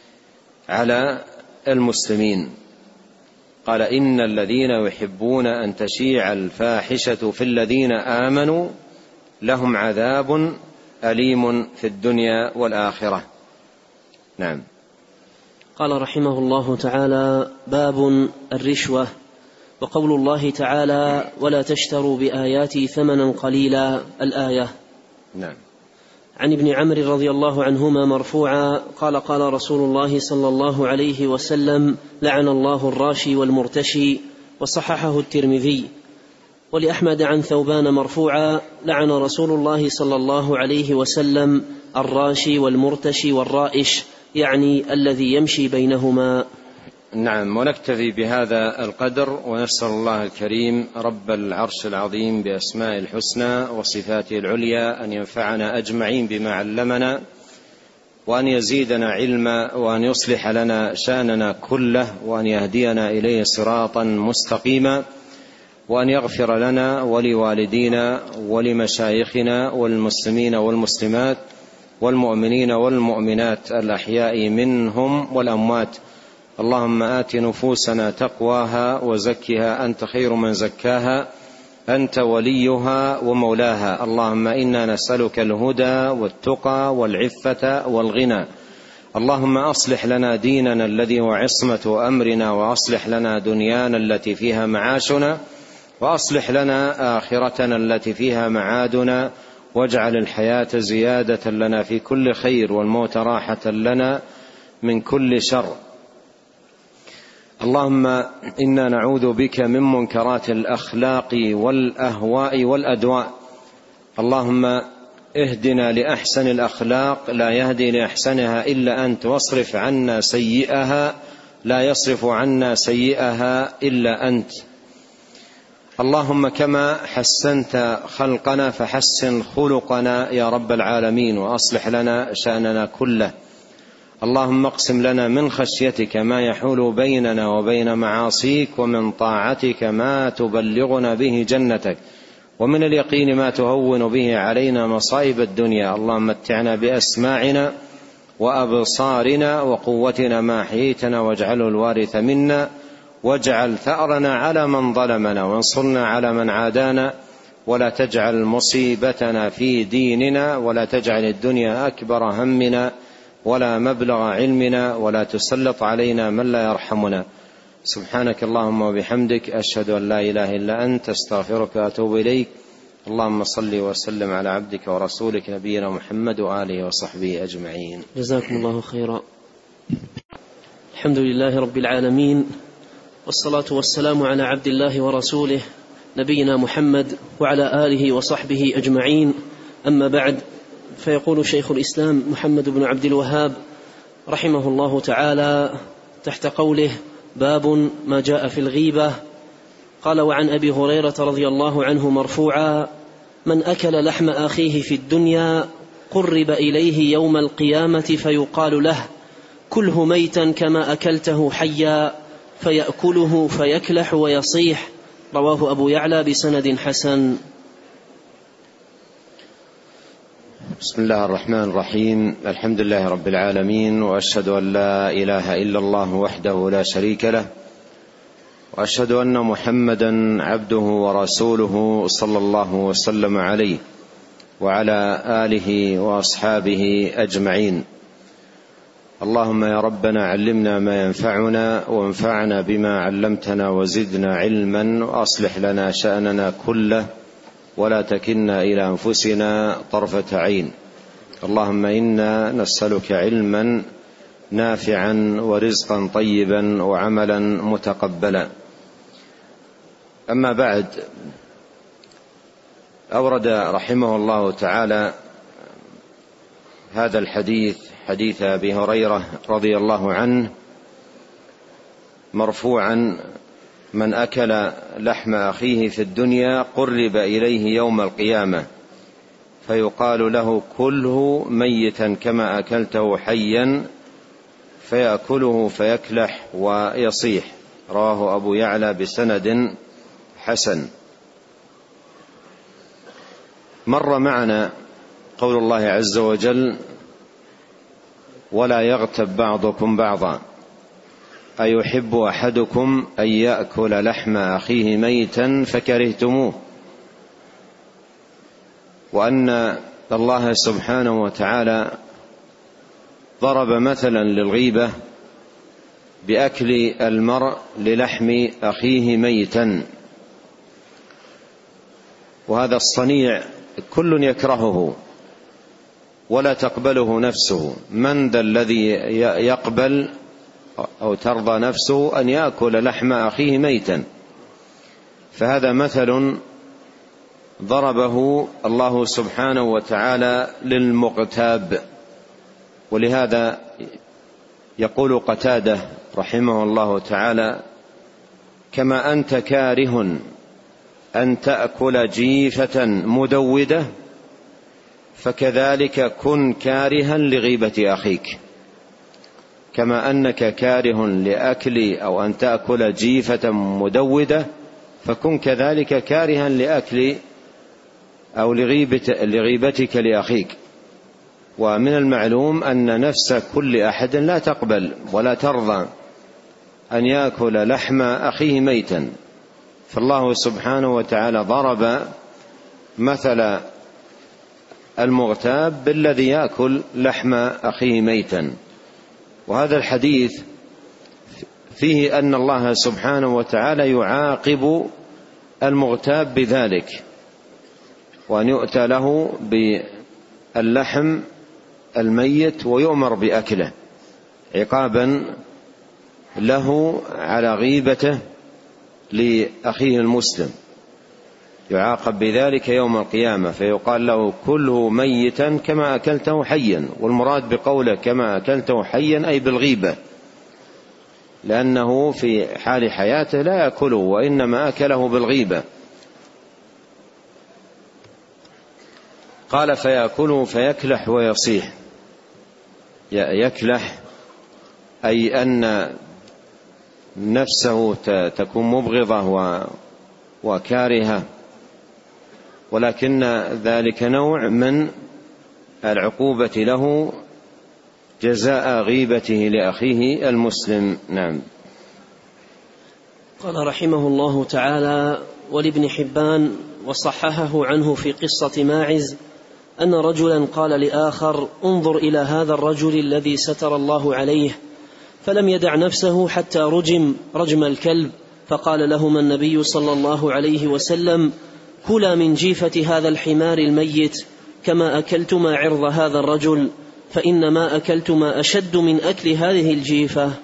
على المسلمين. قال: إن الذين يحبون أن تشيع الفاحشة في الذين آمنوا لهم عذاب أليم في الدنيا والآخرة. نعم. قال رحمه الله تعالى: باب الرشوة. وقول الله تعالى: ولا تشتروا بآياتي ثمنا قليلا، الآية. نعم. عن ابن عمرو رضي الله عنهما مرفوعا قال: قال رسول الله صلى الله عليه وسلم: لعن الله الراشي والمرتشي. وصححه الترمذي. ولأحمد عن ثوبان مرفوعا: لعن رسول الله صلى الله عليه وسلم الراشي والمرتشي والرائش، يعني الذي يمشي بينهما. نعم. ونكتفي بهذا القدر، ونسأل الله الكريم رب العرش العظيم بأسماء الحسنى وصفاته العليا أن ينفعنا أجمعين بما علمنا، وأن يزيدنا علما، وأن يصلح لنا شأننا كله، وأن يهدينا إليه صراطا مستقيما، وأن يغفر لنا ولوالدينا ولمشايخنا والمسلمين والمسلمات والمؤمنين والمؤمنات الأحياء منهم والأموات. اللهم آت نفوسنا تقواها وزكها أنت خير من زكاها، أنت وليها ومولاها. اللهم إنا نسألك الهدى والتقى والعفة والغنى. اللهم أصلح لنا ديننا الذي هو عصمة أمرنا، وأصلح لنا دنيانا التي فيها معاشنا، وأصلح لنا آخرتنا التي فيها معادنا، واجعل الحياة زيادة لنا في كل خير، والموت راحة لنا من كل شر. اللهم إنا نعوذ بك من منكرات الأخلاق والأهواء والأدواء. اللهم اهدنا لأحسن الأخلاق، لا يهدي لأحسنها إلا أنت، واصرف عنا سيئها، لا يصرف عنا سيئها إلا أنت. اللهم كما حسنت خلقنا فحسن خلقنا يا رب العالمين، وأصلح لنا شأننا كله. اللهم اقسم لنا من خشيتك ما يحول بيننا وبين معاصيك، ومن طاعتك ما تبلغنا به جنتك، ومن اليقين ما تهون به علينا مصائب الدنيا. اللهم متعنا بأسماعنا وأبصارنا وقوتنا ما أحييتنا، واجعله الوارث منا، واجعل ثأرنا على من ظلمنا، وانصرنا على من عادانا، ولا تجعل مصيبتنا في ديننا، ولا تجعل الدنيا أكبر همنا ولا مبلغ علمنا، ولا تسلط علينا من لا يرحمنا. سبحانك اللهم وبحمدك، أشهد أن لا إله إلا أنت، استغفرك وأتوب إليك. اللهم صل وسلم على عبدك ورسولك نبينا محمد وآله وصحبه أجمعين. جزاكم الله خيرا. الحمد لله رب العالمين، والصلاة والسلام على عبد الله ورسوله نبينا محمد وعلى آله وصحبه أجمعين. أما بعد، فيقول شيخ الإسلام محمد بن عبد الوهاب رحمه الله تعالى تحت قوله: باب ما جاء في الغيبة. قال: وعن أبي هريرة رضي الله عنه مرفوعا: من أكل لحم أخيه في الدنيا قرب إليه يوم القيامة فيقال له: كله ميتا كما أكلته حيا، فيأكله فيكلح ويصيح. رواه أبو يعلى بسند حسن. بسم الله الرحمن الرحيم. الحمد لله رب العالمين، وأشهد أن لا إله إلا الله وحده لا شريك له، وأشهد أن محمدا عبده ورسوله صلى الله وسلم عليه وعلى آله وأصحابه أجمعين. اللهم يا ربنا علمنا ما ينفعنا، وانفعنا بما علمتنا، وزدنا علما، وأصلح لنا شأننا كله، ولا تكلنا إلى أنفسنا طرفة عين. اللهم إنا نسألك علما نافعا ورزقا طيبا وعملا متقبلا. أما بعد، أورد رحمه الله تعالى هذا الحديث، حديث أبي هريرة رضي الله عنه، مرفوعا: من أكل لحم أخيه في الدنيا قرب إليه يوم القيامة فيقال له: كله ميتا كما أكلته حيا، فيأكله فيكلح ويصيح. رواه أبو يعلى بسند حسن. مر معنا قول الله عز وجل: ولا يغتب بعضكم بعضا، أيحب أحدكم أن يأكل لحم أخيه ميتا فكرهتموه. وأن الله سبحانه وتعالى ضرب مثلا للغيبة بأكل المرء للحم أخيه ميتا، وهذا الصنيع كل يكرهه ولا تقبله نفسه. من ذا الذي يقبل أو ترضى نفسه أن يأكل لحم أخيه ميتا؟ فهذا مثل ضربه الله سبحانه وتعالى للمغتاب. ولهذا يقول قتادة رحمه الله تعالى: كما أنت كاره أن تأكل جيفة مدودة، فكذلك كن كارها لغيبة أخيك. كما أنك كاره لأكل أو أن تأكل جيفة مدودة، فكن كذلك كارها لأكل أو لغيبتك لأخيك. ومن المعلوم أن نفس كل أحد لا تقبل ولا ترضى أن يأكل لحم أخيه ميتا، فالله سبحانه وتعالى ضرب مثل المغتاب بالذي يأكل لحم أخيه ميتا. وهذا الحديث فيه أن الله سبحانه وتعالى يعاقب المغتاب بذلك، وأن يؤتى له باللحم الميت ويؤمر بأكله عقابا له على غيبته لأخيه المسلم، يعاقب بذلك يوم القيامة، فيقال له: كله ميتا كما أكلته حيا. والمراد بقوله كما أكلته حيا أي بالغيبة، لأنه في حال حياته لا يأكله، وإنما أكله بالغيبة. قال فيأكله فيكلح ويصيح. يكلح أي أن نفسه تكون مبغضة وكارهة، ولكن ذلك نوع من العقوبة له جزاء غيبته لأخيه المسلم. نعم. قال رحمه الله تعالى: ولابن حبان وصححه عنه في قصة ماعز أن رجلا قال لآخر: انظر إلى هذا الرجل الذي ستر الله عليه، فلم يدع نفسه حتى رجم رجم الكلب، فقال لهما النبي صلى الله عليه وسلم: كلا من جيفة هذا الحمار الميت كما أكلتما عرض هذا الرجل، فإنما أكلتما أشد من أكل هذه الجيفة.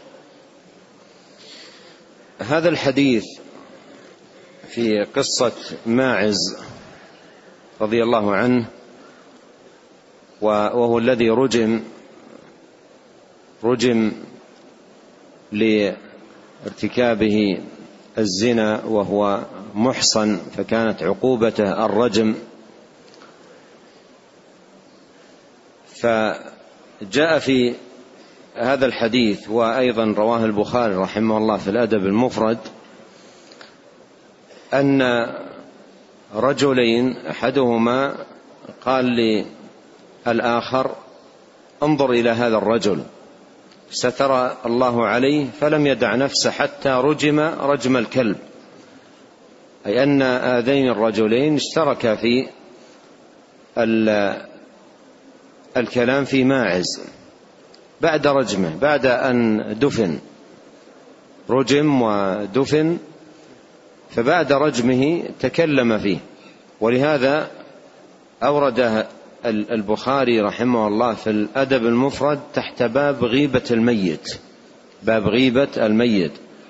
هذا الحديث في قصة ماعز رضي الله عنه، وهو الذي رجم رجم لارتكابه الزنا وهو محصن، فكانت عقوبته الرجم. فجاء في هذا الحديث، وأيضا رواه البخاري رحمه الله في الأدب المفرد، أن رجلين أحدهما قال للآخر: انظر إلى هذا الرجل ستر الله عليه فلم يدع نفسه حتى رجم رجم الكلب، أي أن هذين الرجلين اشتركا في الكلام في ماعز بعد رجمه، بعد أن دفن، رجم ودفن، فبعد رجمه تكلم فيه. ولهذا أورد البخاري رحمه الله في الأدب المفرد تحت باب غيبة الميت، باب غيبة الميت.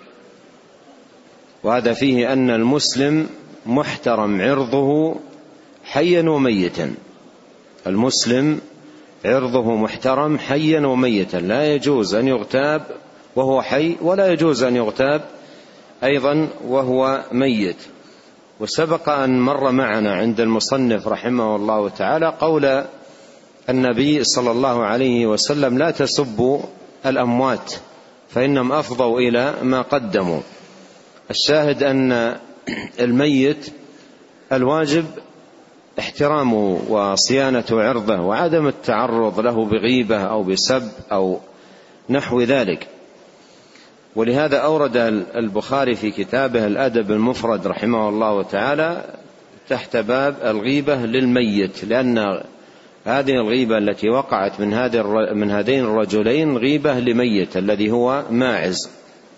وهذا فيه أن المسلم محترم عرضه حيا وميتا، المسلم عرضه محترم حيا وميتا، لا يجوز أن يغتاب وهو حي، ولا يجوز أن يغتاب أيضا وهو ميت. وسبق أن مر معنا عند المصنف رحمه الله تعالى قول النبي صلى الله عليه وسلم: لا تسبوا الأموات فإنهم أفضوا إلى ما قدموا. الشاهد أن الميت الواجب احترامه وصيانة عرضه وعدم التعرض له بغيبة أو بسب أو نحو ذلك. ولهذا أورد البخاري في كتابه الأدب المفرد رحمه الله تعالى تحت باب الغيبة للميت، لأن هذه الغيبة التي وقعت من من هذين الرجلين غيبة لميت الذي هو ماعز.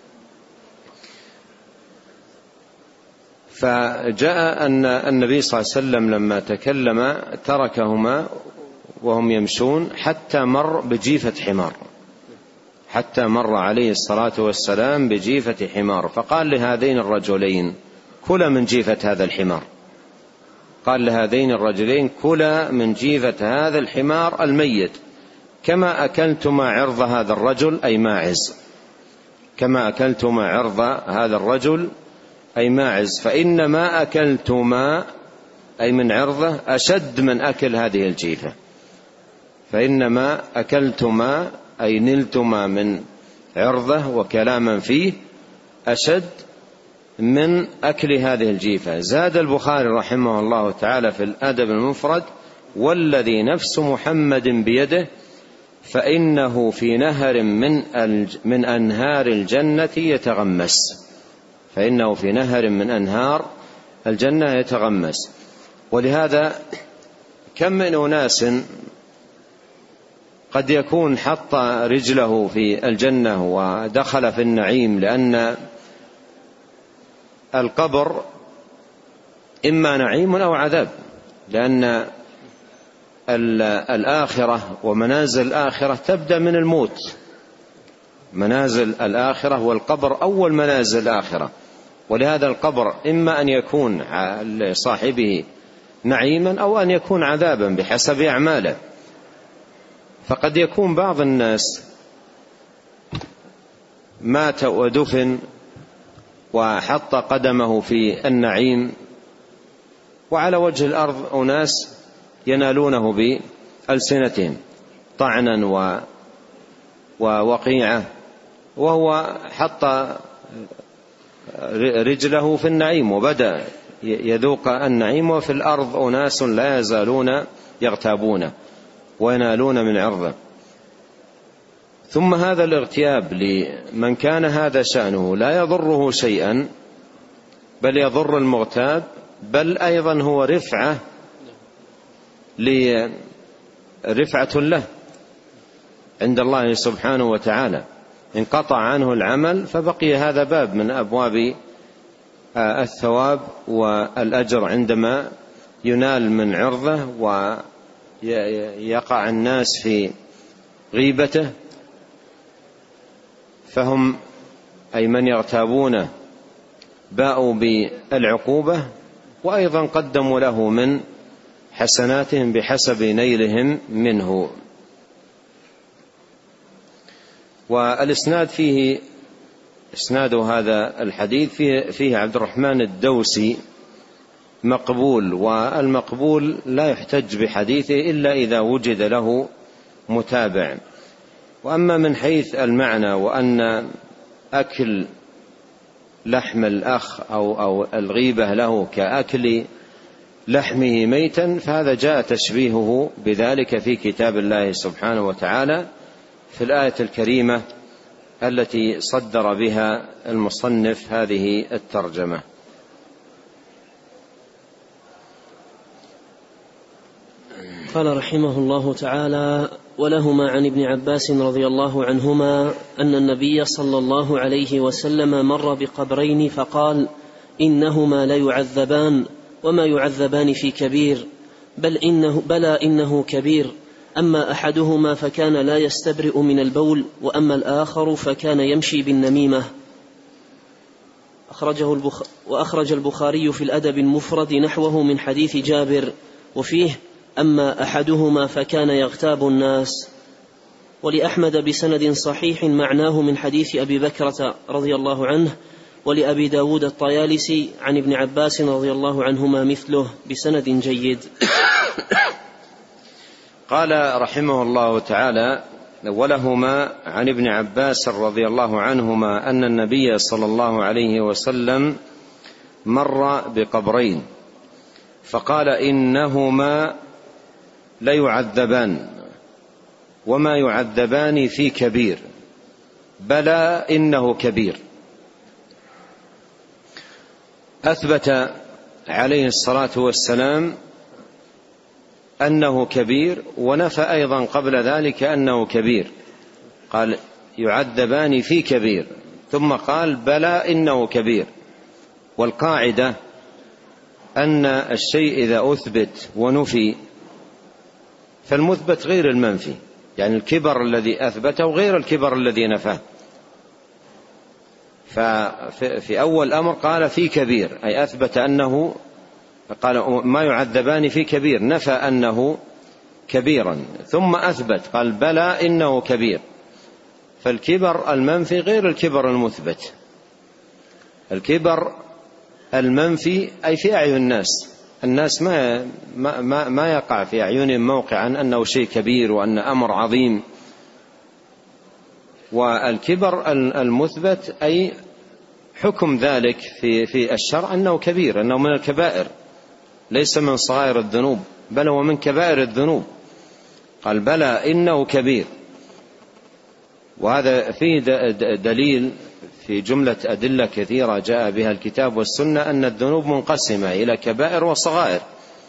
فجاء أن النبي صلى الله عليه وسلم لما تكلم تركهما وهم يمشون حتى مر بجيفة حمار، حتى مر عليه الصلاة والسلام بجيفة حمار، فقال لهذين الرجلين: كلا من جيفة هذا الحمار. قال لهذين الرجلين: كلا من جيفة هذا الحمار الميت كما أكلتما عرض هذا الرجل أي ماعز، كما أكلتما عرض هذا الرجل أي ماعز، فإنما أكلتما أي من عرضه أشد من أكل هذه الجيفة، فإنما أكلتما أي نلتما من عرضه وكلاما فيه أشد من أكل هذه الجيفة. زاد البخاري رحمه الله تعالى في الأدب المفرد: والذي نفس محمد بيده فإنه في نهر من من أنهار الجنة يتغمس، فإنه في نهر من أنهار الجنة يتغمس. ولهذا كم من أناس قد يكون حط رجله في الجنة ودخل في النعيم، لأن القبر إما نعيم أو عذاب، لأن الآخرة ومنازل الآخرة تبدأ من الموت، منازل الآخرة والقبر أول منازل الآخرة. ولهذا القبر إما أن يكون لصاحبه نعيما أو أن يكون عذابا بحسب أعماله. فقد يكون بعض الناس مات ودفن وحط قدمه في النعيم، وعلى وجه الأرض أناس ينالونه بألسنتهم طعنا ووقيعة، وهو حط رجله في النعيم وبدأ يذوق النعيم، وفي الأرض أناس لا يزالون يغتابون وينالون من عرضه. ثم هذا الاغتياب لمن كان هذا شأنه لا يضره شيئا بل يضر المغتاب، بل أيضا هو رفعة رفعة له عند الله سبحانه وتعالى. انقطع عنه العمل فبقي هذا باب من أبواب الثواب والأجر عندما ينال من عرضه ويقع الناس في غيبته، فهم أي من يغتابونه باءوا بالعقوبة، وأيضا قدموا له من حسناتهم بحسب نيلهم منه. والإسناد فيه إسناد هذا الحديث فيه, فيه عبد الرحمن الدوسي مقبول، والمقبول لا يحتج بحديثه إلا إذا وجد له متابع. وأما من حيث المعنى وأن أكل لحم الأخ أو, أو الغيبة له كأكل لحمه ميتا، فهذا جاء تشبيهه بذلك في كتاب الله سبحانه وتعالى في الآية الكريمة التي صدر بها المصنف هذه الترجمة. قال رحمه الله تعالى: ولهما عن ابن عباس رضي الله عنهما أن النبي صلى الله عليه وسلم مر بقبرين فقال: إنهما ليعذبان وما يعذبان في كبير، بل إنه بلى إنه كبير، أما أحدهما فكان لا يستبرئ من البول، وأما الآخر فكان يمشي بالنميمة. أخرجه البخ... وأخرج البخاري في الأدب المفرد نحوه من حديث جابر، وفيه: أما أحدهما فكان يغتاب الناس. ولأحمد بسند صحيح معناه من حديث أبي بكرة رضي الله عنه، ولأبي داود الطيالسي عن ابن عباس رضي الله عنهما مثله بسند جيد. قال رحمه الله تعالى: ولهما عن ابن عباس رضي الله عنهما أن النبي صلى الله عليه وسلم مر بقبرين فقال: إنهما ليعذبان وما يعذبان في كبير، بلى إنه كبير. أثبت عليه الصلاة والسلام أنه كبير، ونفى أيضا قبل ذلك أنه كبير، قال: يعذبان في كبير، ثم قال: بلى إنه كبير. والقاعدة أن الشيء إذا أثبت ونفي فالمثبت غير المنفي، يعني الكبر الذي أثبته غير الكبر الذي نفاه. ففي أول أمر قال في كبير، أي أثبت أنه، قال ما يعذبان في كبير، نفى أنه كبيرا، ثم أثبت قال بلى إنه كبير. فالكبر المنفي غير الكبر المثبت. الكبر المنفي أي في أعين الناس، الناس ما, ما, ما يقع في أعينهم موقعا أنه شيء كبير وأن أمر عظيم. والكبر المثبت أي حكم ذلك في, في الشرع أنه كبير، أنه من الكبائر، ليس من صغائر الذنوب بل هو من كبائر الذنوب. قال بلى إنه كبير. وهذا فيه دليل في جملة أدلة كثيرة جاء بها الكتاب والسنة أن الذنوب منقسمة إلى كبائر وصغائر.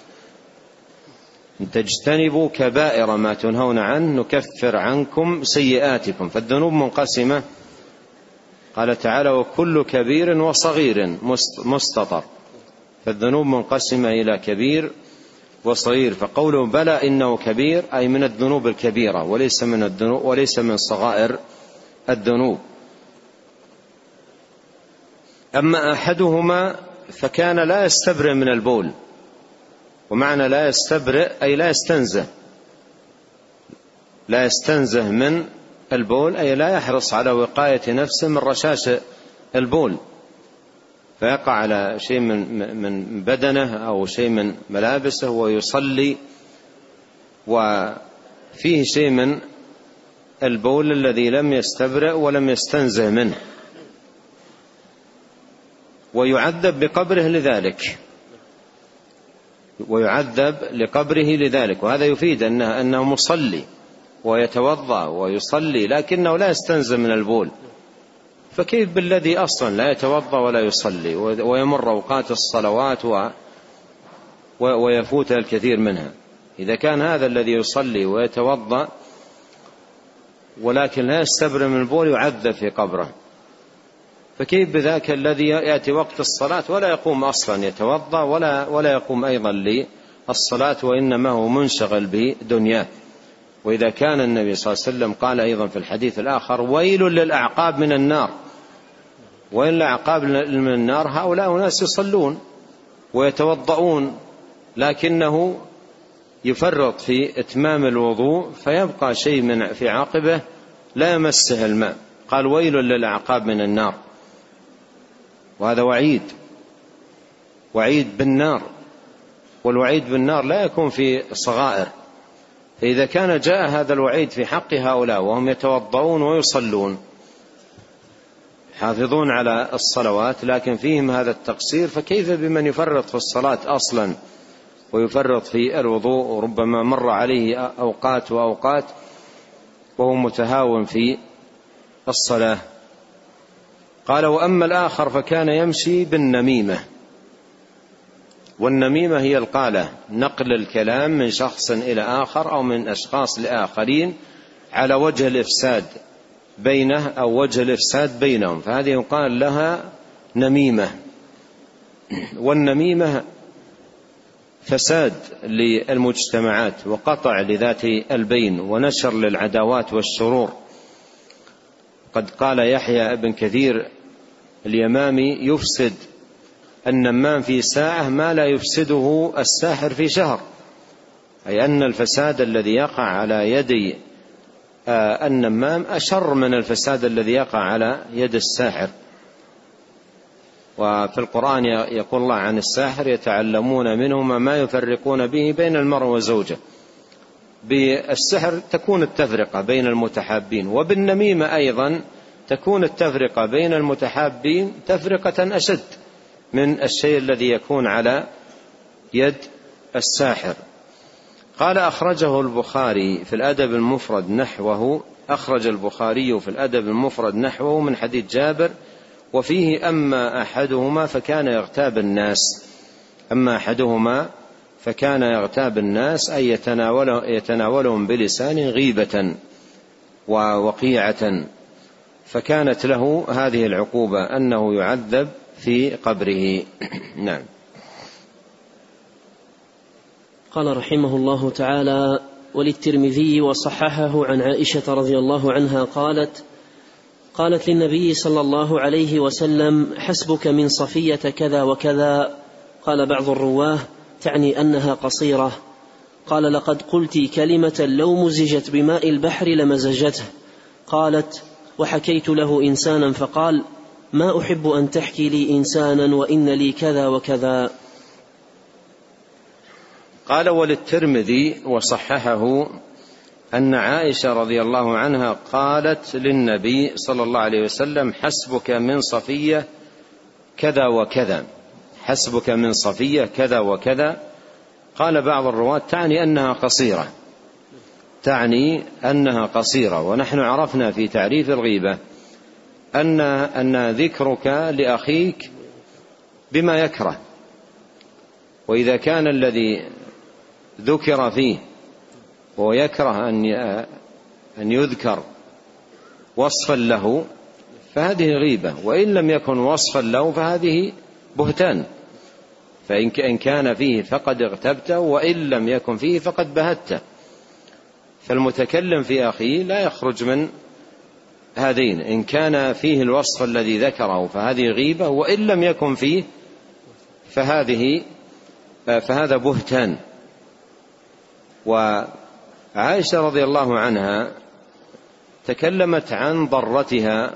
إن تجتنبوا كبائر ما تنهون عنه نكفر عنكم سيئاتكم. فالذنوب منقسمة، قال تعالى: وكل كبير وصغير مستطر. فالذنوب منقسمة إلى كبير وصغير. فقوله بلى إنه كبير أي من الذنوب الكبيرة، وليس من الذنوب وليس من صغائر الذنوب. أما أحدهما فكان لا يستبرئ من البول. ومعنى لا يستبرئ أي لا يستنزه، لا يستنزه من البول أي لا يحرص على وقاية نفسه من رشاش البول، فيقع على شيء من من بدنه أو شيء من ملابسه ويصلي وفيه شيء من البول الذي لم يستبرئ ولم يستنزه منه، ويعذب بقبره لذلك ويعذب لقبره لذلك وهذا يفيد أنه, أنه مصلي ويتوضأ ويصلي لكنه لا يستنزه من البول، فكيف بالذي أصلا لا يتوضأ ولا يصلي ويمر أوقات الصلوات ويفوت الكثير منها؟ إذا كان هذا الذي يصلي ويتوضأ ولكن لا يستبرئ من البول يعذب في قبره، فكيف بذاك الذي يأتي وقت الصلاة ولا يقوم أصلا يتوضأ ولا, ولا يقوم أيضا للصلاة وإنما هو منشغل بدنياه؟ وإذا كان النبي صلى الله عليه وسلم قال أيضا في الحديث الآخر: ويل للأعقاب من النار. ويل للأعقاب من النار، هؤلاء ناس يصلون ويتوضؤون لكنه يفرط في إتمام الوضوء فيبقى شيء من في عاقبه لا يمسه الماء. قال: ويل للأعقاب من النار، وهذا وعيد وعيد بالنار، والوعيد بالنار لا يكون في صغائر. فإذا كان جاء هذا الوعيد في حق هؤلاء وهم يتوضؤون ويصلون حافظون على الصلوات لكن فيهم هذا التقصير، فكيف بمن يفرط في الصلاة أصلا ويفرط في الوضوء وربما مر عليه أوقات وأوقات وهو متهاون في الصلاة؟ قال: وأما الآخر فكان يمشي بالنميمة. والنميمة هي القالة، نقل الكلام من شخص إلى آخر أو من أشخاص لآخرين على وجه الإفساد بينه أو وجه الإفساد بينهم، فهذه يقال لها نميمة. والنميمة فساد للمجتمعات وقطع لذات البين ونشر للعداوات والشرور. قد قال يحيى ابن كثير اليمامي: يفسد النمام في ساعة ما لا يفسده الساحر في شهر، أي أن الفساد الذي يقع على يد النمام أشر من الفساد الذي يقع على يد الساحر. وفي القرآن يقول الله عن الساحر: يتعلمون منهما ما يفرقون به بين المرء وزوجه. بالسحر تكون التفرقة بين المتحابين، وبالنميمة أيضا تكون التفرقة بين المتحابين تفرقة أشد من الشيء الذي يكون على يد الساحر. قال: أخرجه البخاري في الأدب المفرد نحوه أخرج البخاري في الأدب المفرد نحوه من حديث جابر، وفيه: أما أحدهما فكان يغتاب الناس أما أحدهما فكان يغتاب الناس أي يتناول يتناولهم بلسان غيبة ووقيعة، فكانت له هذه العقوبة أنه يعذب في قبره. نعم. قال رحمه الله تعالى: وللترمذي وصححه عن عائشة رضي الله عنها قالت: قالت للنبي صلى الله عليه وسلم: حسبك من صفية كذا وكذا. قال بعض الرواه: تعني أنها قصيرة. قال: لقد قلت كلمة لو مزجت بماء البحر لمزجته. قالت: وحكيت له إنسانا فقال: ما أحب أن تحكي لي إنسانا وإن لي كذا وكذا. قال: وللترمذي وصححه أن عائشة رضي الله عنها قالت للنبي صلى الله عليه وسلم: حسبك من صفية كذا وكذا، حسبك من صفية كذا وكذا. قال بعض الرواة: تعني أنها قصيرة، تعني أنها قصيرة. ونحن عرفنا في تعريف الغيبة أن أن ذكرك لأخيك بما يكره، وإذا كان الذي ذكر فيه وهو يكره أن أن يذكر وصفا له فهذه غيبة، وإن لم يكن وصفا له فهذه بهتان. فإن كان فيه فقد اغتبته، وإن لم يكن فيه فقد بهته. فالمتكلم في أخيه لا يخرج من هذين، إن كان فيه الوصف الذي ذكره فهذه غيبة، وإن لم يكن فيه فهذه فهذا بهتان. وعائشة رضي الله عنها تكلمت عن ضرتها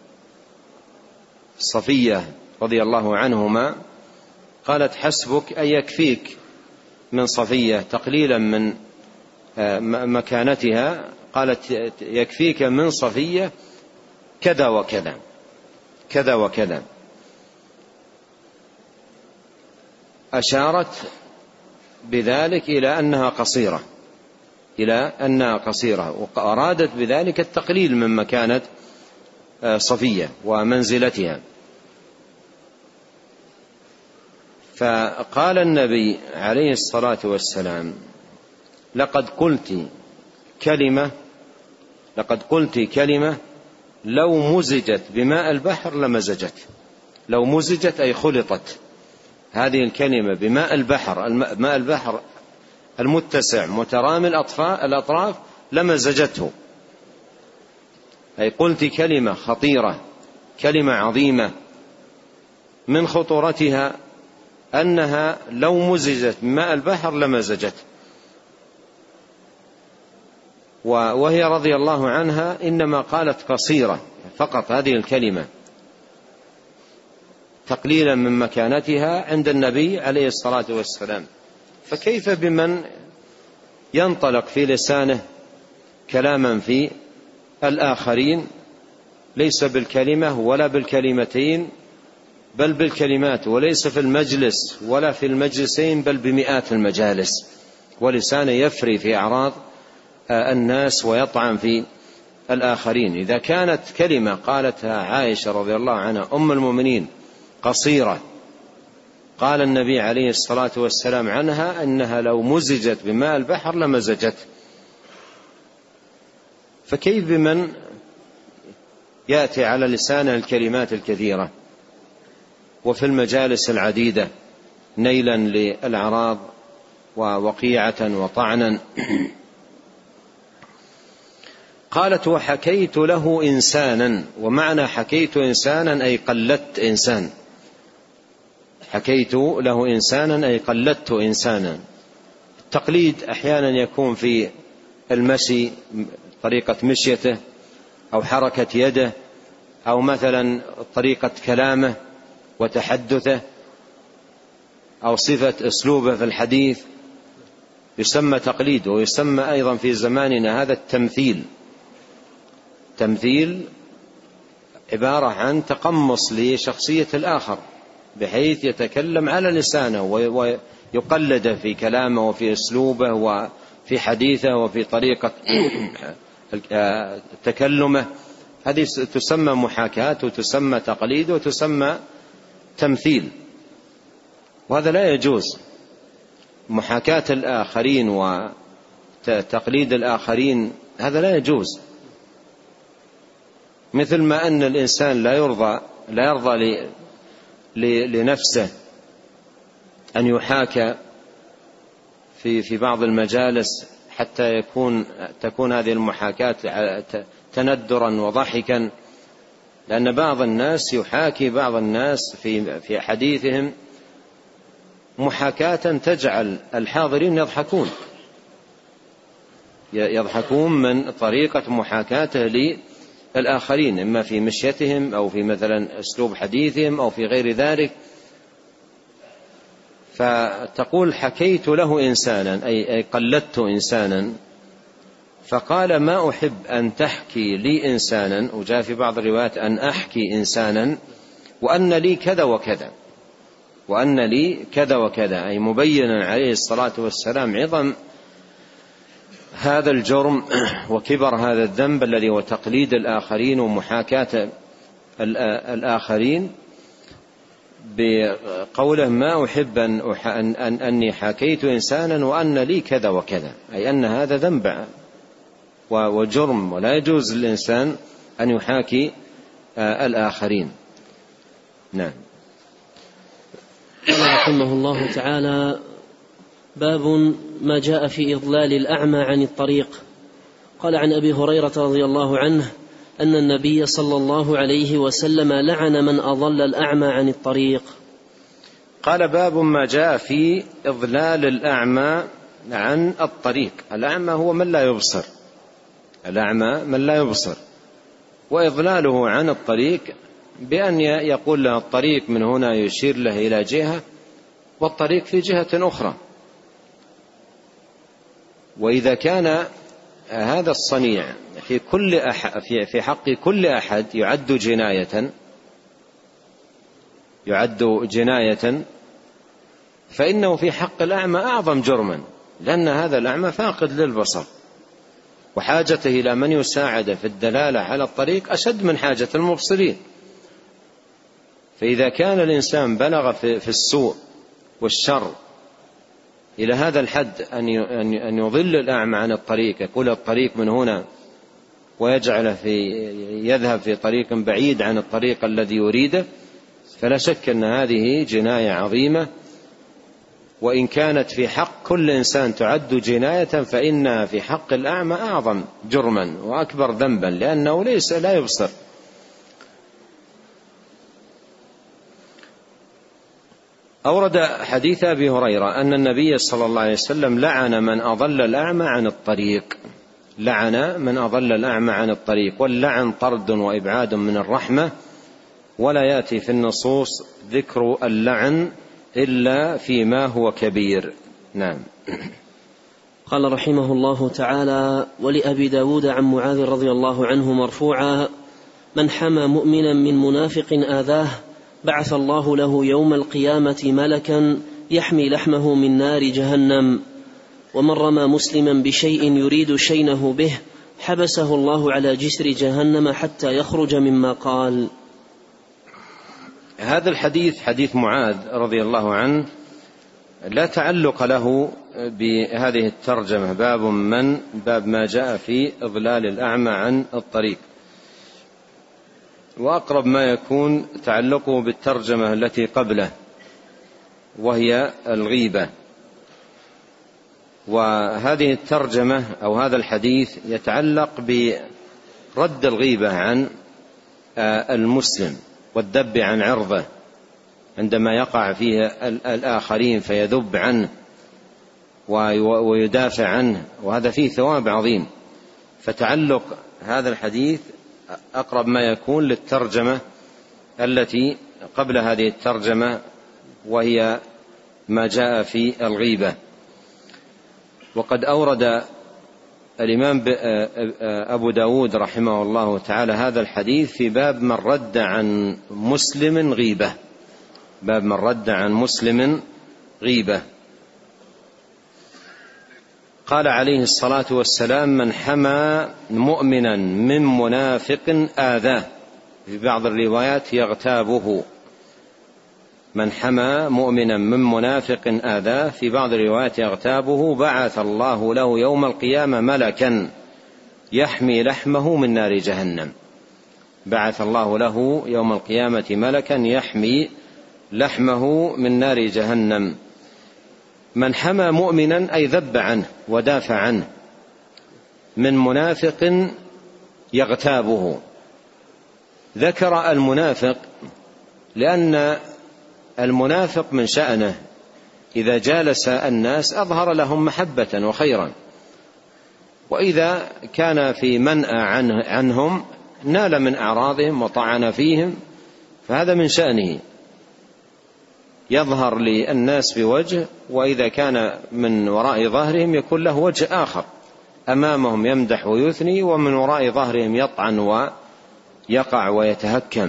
صفية رضي الله عنهما، قالت: حسبك أي يكفيك من صفية، تقليلا من مكانتها قالت يكفيك من صفية كذا وكذا كذا وكذا. أشارت بذلك إلى أنها قصيرة إلى أنها قصيرة وأرادت بذلك التقليل من مكانة صفية ومنزلتها. فقال النبي عليه الصلاة والسلام لقد قلت كلمة لقد قلت كلمة لو مزجت بماء البحر لمزجت. لو مزجت أي خلطت هذه الكلمة بماء البحر، ماء البحر المتسع مترامي الأطراف لمزجته. أي قلت كلمة خطيرة، كلمة عظيمة من خطورتها أنها لو مزجت بماء البحر لمزجت. وهي رضي الله عنها إنما قالت قصيرة فقط هذه الكلمة تقليلا من مكانتها عند النبي عليه الصلاة والسلام. فكيف بمن ينطلق في لسانه كلاما في الآخرين ليس بالكلمة ولا بالكلمتين بل بالكلمات، وليس في المجلس ولا في المجلسين بل بمئات المجالس، ولسانه يفري في أعراض الناس ويطعن في الآخرين. إذا كانت كلمة قالتها عائشة رضي الله عنها أم المؤمنين قصيرة قال النبي عليه الصلاة والسلام عنها أنها لو مزجت بماء البحر لمزجت، فكيف بمن يأتي على لسانه الكلمات الكثيرة وفي المجالس العديدة نيلا للأعراض ووقيعة وطعنا. قالت وحكيت له إنسانا، ومعنى حكيت إنسانا أي قلدت إنسان، حكيت له إنسانا أي قلدت إنسانا. التقليد أحيانا يكون في المشي، طريقة مشيته أو حركة يده أو مثلا طريقة كلامه وتحدثه أو صفة أسلوبه في الحديث يسمى تقليد. ويسمى أيضا في زماننا هذا التمثيل. تمثيل عبارة عن تقمص لشخصية الآخر بحيث يتكلم على لسانه ويقلده في كلامه وفي أسلوبه وفي حديثه وفي طريقة تكلمه. هذه تسمى محاكاة وتسمى تقليد وتسمى تمثيل، وهذا لا يجوز. محاكاة الآخرين وتقليد الآخرين هذا لا يجوز، مثل ما أن الإنسان لا يرضى لا يرضى لنفسه أن يحاكى في في بعض المجالس حتى يكون تكون هذه المحاكاة تندرا وضحكا، لأن بعض الناس يحاكي بعض الناس في في حديثهم محاكاة تجعل الحاضرين يضحكون يضحكون من طريقة محاكاته للآخرين، إما في مشيتهم أو في مثلا أسلوب حديثهم أو في غير ذلك. فتقول حكيت له إنسانا أي قلدت إنسانا، فقال ما أحب أن تحكي لي إنسانا، وجاء في بعض الروايات أن أحكي إنسانا وأن لي كذا وكذا، وأن لي كذا وكذا، أي مبينا عليه الصلاة والسلام عظم هذا الجرم وكبر هذا الذنب الذي هو تقليد الآخرين ومحاكاة الآخرين، بقوله ما أحب أن أن أني حكيت إنسانا وأن لي كذا وكذا، أي أن هذا ذنب وجرم ولا يجوز للإنسان أن يحاكي الآخرين. نعم. قال رحمه الله تعالى: باب ما جاء في إضلال الأعمى عن الطريق. قال عن أبي هريرة رضي الله عنه أن النبي صلى الله عليه وسلم لعن من أضل الأعمى عن الطريق. قال باب ما جاء في إضلال الأعمى عن الطريق. الأعمى هو من لا يبصر، الأعمى من لا يبصر، وإضلاله عن الطريق بأن يقول له الطريق من هنا، يشير له إلى جهة والطريق في جهة أخرى. وإذا كان هذا الصنيع في كل أحد في حق كل أحد يعد جناية يعد جناية فإنه في حق الأعمى أعظم جرما، لأن هذا الأعمى فاقد للبصر، وحاجته إلى من يساعد في الدلالة على الطريق أشد من حاجة المبصرين. فإذا كان الإنسان بلغ في السوء والشر إلى هذا الحد أن يضل الأعمى عن الطريق، يقول الطريق من هنا ويجعله في يذهب في طريق بعيد عن الطريق الذي يريده، فلا شك أن هذه جناية عظيمة. وإن كانت في حق كل إنسان تعد جناية فإنها في حق الأعمى أعظم جرما وأكبر ذنبا، لأنه ليس لا يبصر. أورد حديث أبي هريرة أن النبي صلى الله عليه وسلم لعن من أضل الأعمى عن الطريق لعن من أضل الأعمى عن الطريق واللعن طرد وإبعاد من الرحمة، ولا يأتي في النصوص ذكر اللعن إلا فيما هو كبير. نعم. قال رحمه الله تعالى: ولأبي داود عن معاذ رضي الله عنه مرفوعا: من حمى مؤمنا من منافق آذاه بعث الله له يوم القيامة ملكا يحمي لحمه من نار جهنم. ومن رمى مسلما بشيء يريد شينه به حبسه الله على جسر جهنم حتى يخرج مما قال. هذا الحديث حديث معاذ رضي الله عنه لا تعلق له بهذه الترجمة، باب من باب ما جاء في إضلال الأعمى عن الطريق، وأقرب ما يكون تعلقه بالترجمة التي قبله وهي الغيبة. وهذه الترجمة أو هذا الحديث يتعلق برد الغيبة عن المسلم والذب عن عرضه عندما يقع فيه الآخرين فيذب عنه ويدافع عنه، وهذا فيه ثواب عظيم. فتعلق هذا الحديث أقرب ما يكون للترجمة التي قبل هذه الترجمة وهي ما جاء في الغيبة. وقد أورد الإمام أبو داود رحمه الله تعالى هذا الحديث في باب من رد عن مسلم غيبة باب من رد عن مسلم غيبة. قال عليه الصلاة والسلام: من حمى مؤمنا من منافق آذاه، في بعض الروايات يغتابه. من حمى مؤمنا من منافق آذاه، في بعض الروايات يغتابه، بعث الله له يوم القيامة ملكا يحمي لحمه من نار جهنم. بعث الله له يوم القيامة ملكا يحمي لحمه من نار جهنم. من حمى مؤمنا أي ذب عنه ودافع عنه، من منافق يغتابه. ذكر المنافق لأن المنافق من شأنه إذا جالس الناس أظهر لهم محبة وخيرا، وإذا كان في منأى عنهم نال من أعراضهم وطعن فيهم، فهذا من شأنه، يظهر للناس بوجه، وإذا كان من وراء ظهرهم يكون له وجه آخر، أمامهم يمدح ويثني، ومن وراء ظهرهم يطعن ويقع ويتهكم.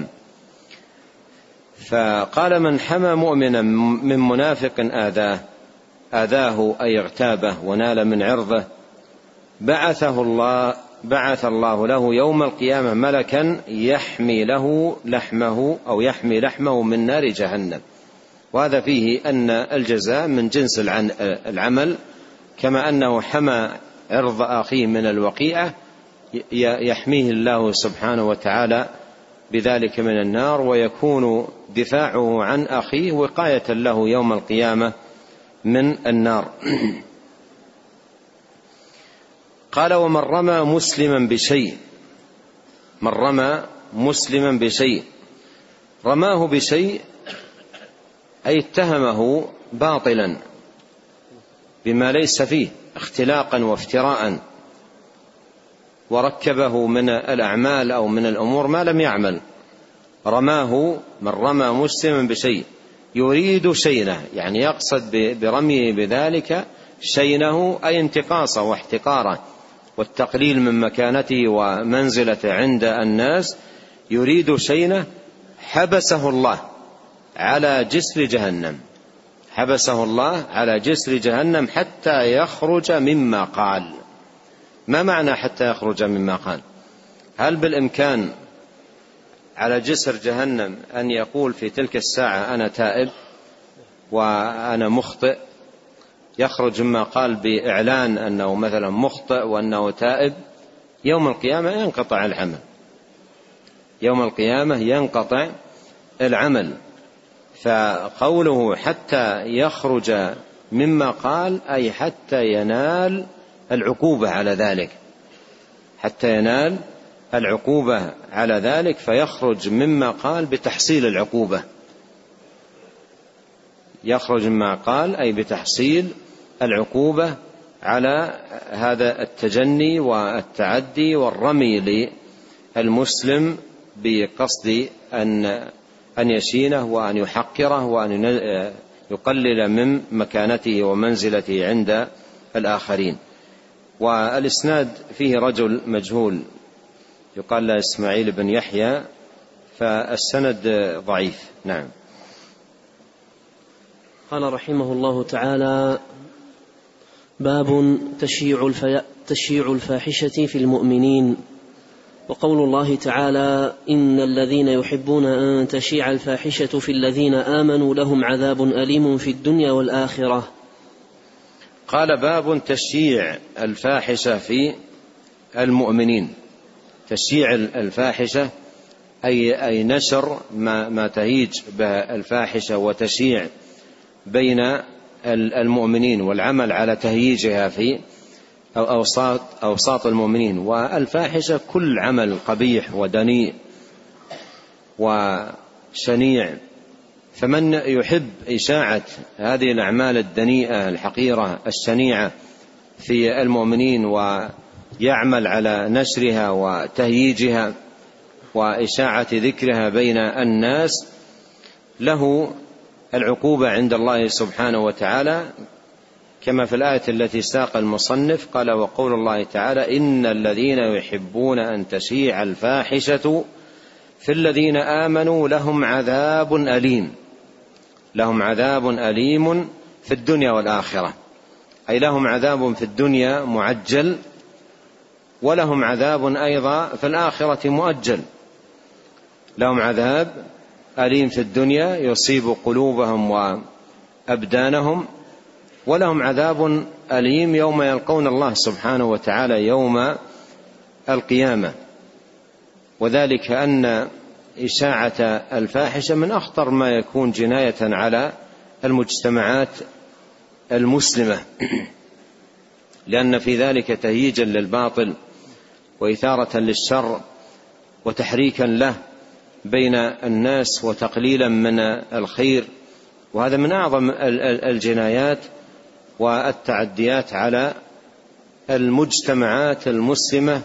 فقال: من حمى مؤمنا من منافق آذاه، آذاه أي اغتابه ونال من عرضه، بعثه الله بعث الله له يوم القيامة ملكا يحمي له لحمه أو يحمي لحمه من نار جهنم. وهذا فيه أن الجزاء من جنس العمل، كما أنه حمى عرض أخيه من الوقيعة يحميه الله سبحانه وتعالى بذلك من النار، ويكون دفاعه عن أخيه وقاية له يوم القيامة من النار. قال: ومن رمى مسلما بشيء، من رمى مسلما بشيء، رماه بشيء أي اتهمه باطلا بما ليس فيه اختلاقا وافتراء، وركبه من الأعمال أو من الأمور ما لم يعمل. رماه، من رمى مسلما بشيء يريد شينه، يعني يقصد برميه بذلك شينه أي انتقاصه واحتقاره والتقليل من مكانته ومنزلته عند الناس، يريد شينه حبسه الله على جسر جهنم، حبسه الله على جسر جهنم حتى يخرج مما قال. ما معنى حتى يخرج مما قال؟ هل بالإمكان على جسر جهنم أن يقول في تلك الساعة أنا تائب وأنا مخطئ، يخرج مما قال بإعلان أنه مثلا مخطئ وأنه تائب؟ يوم القيامة ينقطع العمل، يوم القيامة ينقطع العمل. فقوله حتى يخرج مما قال أي حتى ينال العقوبة على ذلك، حتى ينال العقوبة على ذلك، فيخرج مما قال بتحصيل العقوبة، يخرج مما قال أي بتحصيل العقوبة على هذا التجني والتعدي والرمي للمسلم بقصد أن أن يشينه وأن يحقره وأن يقلل من مكانته ومنزلته عند الآخرين. والإسناد فيه رجل مجهول يقال له إسماعيل بن يحيى، فالسند ضعيف. نعم. قال رحمه الله تعالى: باب تشييع, الفي... تشييع الفاحشة في المؤمنين. وقول الله تعالى: إن الذين يحبون أن تشيع الفاحشة في الذين آمنوا لهم عذاب أليم في الدنيا والآخرة. قال: باب تشييع الفاحشة في المؤمنين. تشييع الفاحشة أي, أي نشر ما, ما تهيج به الفاحشة وتشيع بين المؤمنين والعمل على تهييجها في أوساط, أوساط المؤمنين. والفاحشة كل عمل قبيح ودنيء وشنيع، فمن يحب إشاعة هذه الأعمال الدنيئة الحقيرة الشنيعة في المؤمنين ويعمل على نشرها وتهييجها وإشاعة ذكرها بين الناس له العقوبة عند الله سبحانه وتعالى، كما في الآية التي ساق المصنف قال: وقول الله تعالى: إن الذين يحبون أن تشيع الفاحشة في الذين آمنوا لهم عذاب أليم. لهم عذاب أليم في الدنيا والآخرة، أي لهم عذاب في الدنيا معجل، ولهم عذاب أيضا في الآخرة مؤجل. لهم عذاب أليم في الدنيا يصيب قلوبهم وأبدانهم، ولهم عذاب أليم يوم يلقون الله سبحانه وتعالى يوم القيامة. وذلك أن إشاعة الفاحشة من أخطر ما يكون جناية على المجتمعات المسلمة، لأن في ذلك تهييجا للباطل وإثارة للشر وتحريكا له بين الناس وتقليلا من الخير، وهذا من أعظم الجنايات والتعديات على المجتمعات المسلمة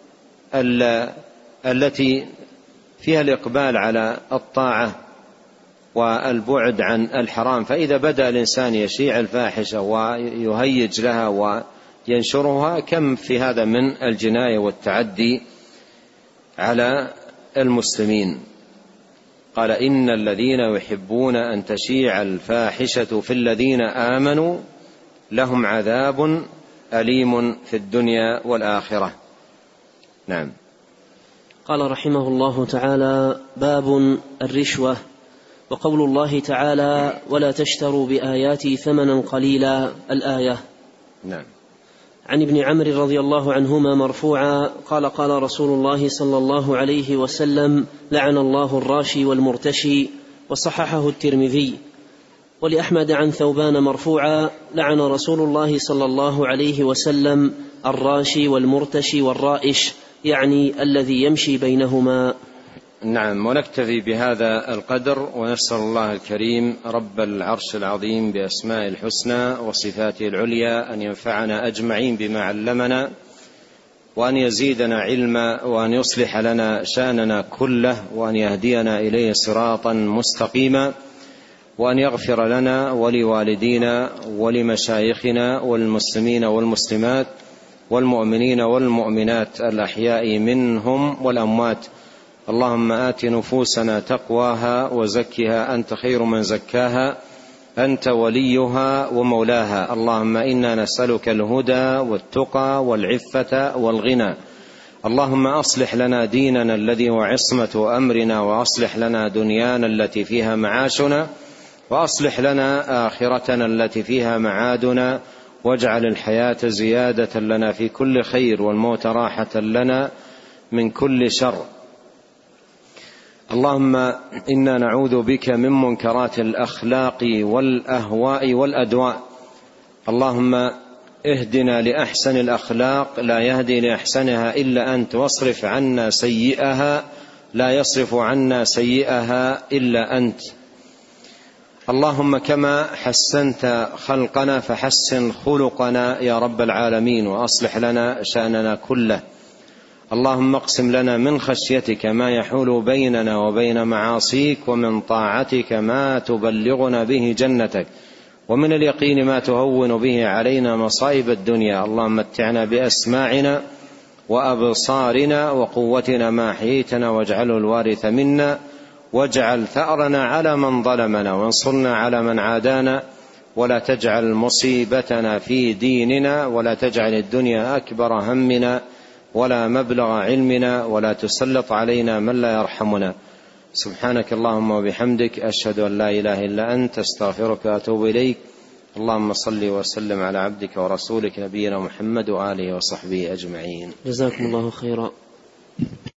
التي فيها الإقبال على الطاعة والبعد عن الحرام. فإذا بدأ الإنسان يشيع الفاحشة ويهيج لها وينشرها، كم في هذا من الجناية والتعدي على المسلمين. قال: إن الذين يحبون أن تشيع الفاحشة في الذين آمنوا لهم عذاب أليم في الدنيا والآخرة. نعم. قال رحمه الله تعالى: باب الرشوة. وقول الله تعالى: ولا تشتروا بآياتي ثمنا قليلا، الآية. نعم. عن ابن عمرو رضي الله عنهما مرفوعا قال: قال رسول الله صلى الله عليه وسلم: لعن الله الراشي والمرتشي. وصححه الترمذي. ولأحمد عن ثوبان مرفوعا: لعن رسول الله صلى الله عليه وسلم الراشي والمرتشي والرائش، يعني الذي يمشي بينهما. نعم. ونكتفي بهذا القدر، ونسأل الله الكريم رب العرش العظيم بأسماء الحسنى وصفاته العليا أن ينفعنا أجمعين بما علمنا، وأن يزيدنا علما، وأن يصلح لنا شأننا كله، وأن يهدينا إليه صراطا مستقيما، وأن يغفر لنا ولوالدينا ولمشايخنا والمسلمين والمسلمات والمؤمنين والمؤمنات الأحياء منهم والأموات. اللهم آت نفوسنا تقواها وزكها أنت خير من زكاها أنت وليها ومولاها. اللهم إنا نسألك الهدى والتقى والعفة والغنى. اللهم أصلح لنا ديننا الذي هو عصمة أمرنا، وأصلح لنا دنيانا التي فيها معاشنا، وأصلح لنا آخرتنا التي فيها معادنا، واجعل الحياة زيادة لنا في كل خير والموت راحة لنا من كل شر. اللهم إنا نعوذ بك من منكرات الأخلاق والأهواء والأدواء. اللهم اهدنا لأحسن الأخلاق لا يهدي لأحسنها إلا أنت، واصرف عنا سيئها لا يصرف عنا سيئها إلا أنت. اللهم كما حسنت خلقنا فحسن خلقنا يا رب العالمين، وأصلح لنا شأننا كله. اللهم اقسم لنا من خشيتك ما يحول بيننا وبين معاصيك، ومن طاعتك ما تبلغنا به جنتك، ومن اليقين ما تهون به علينا مصائب الدنيا. اللهم متعنا بأسماعنا وأبصارنا وقوتنا ما أحييتنا، واجعله الوارث منا، واجعل ثأرنا على من ظلمنا، وانصرنا على من عادانا، ولا تجعل مصيبتنا في ديننا، ولا تجعل الدنيا أكبر همنا ولا مبلغ علمنا، ولا تسلط علينا من لا يرحمنا. سبحانك اللهم وبحمدك، أشهد أن لا إله إلا أنت، استغفرك وأتوب إليك. اللهم صل وسلم على عبدك ورسولك نبينا محمد وآله وصحبه أجمعين. جزاكم الله خيرا.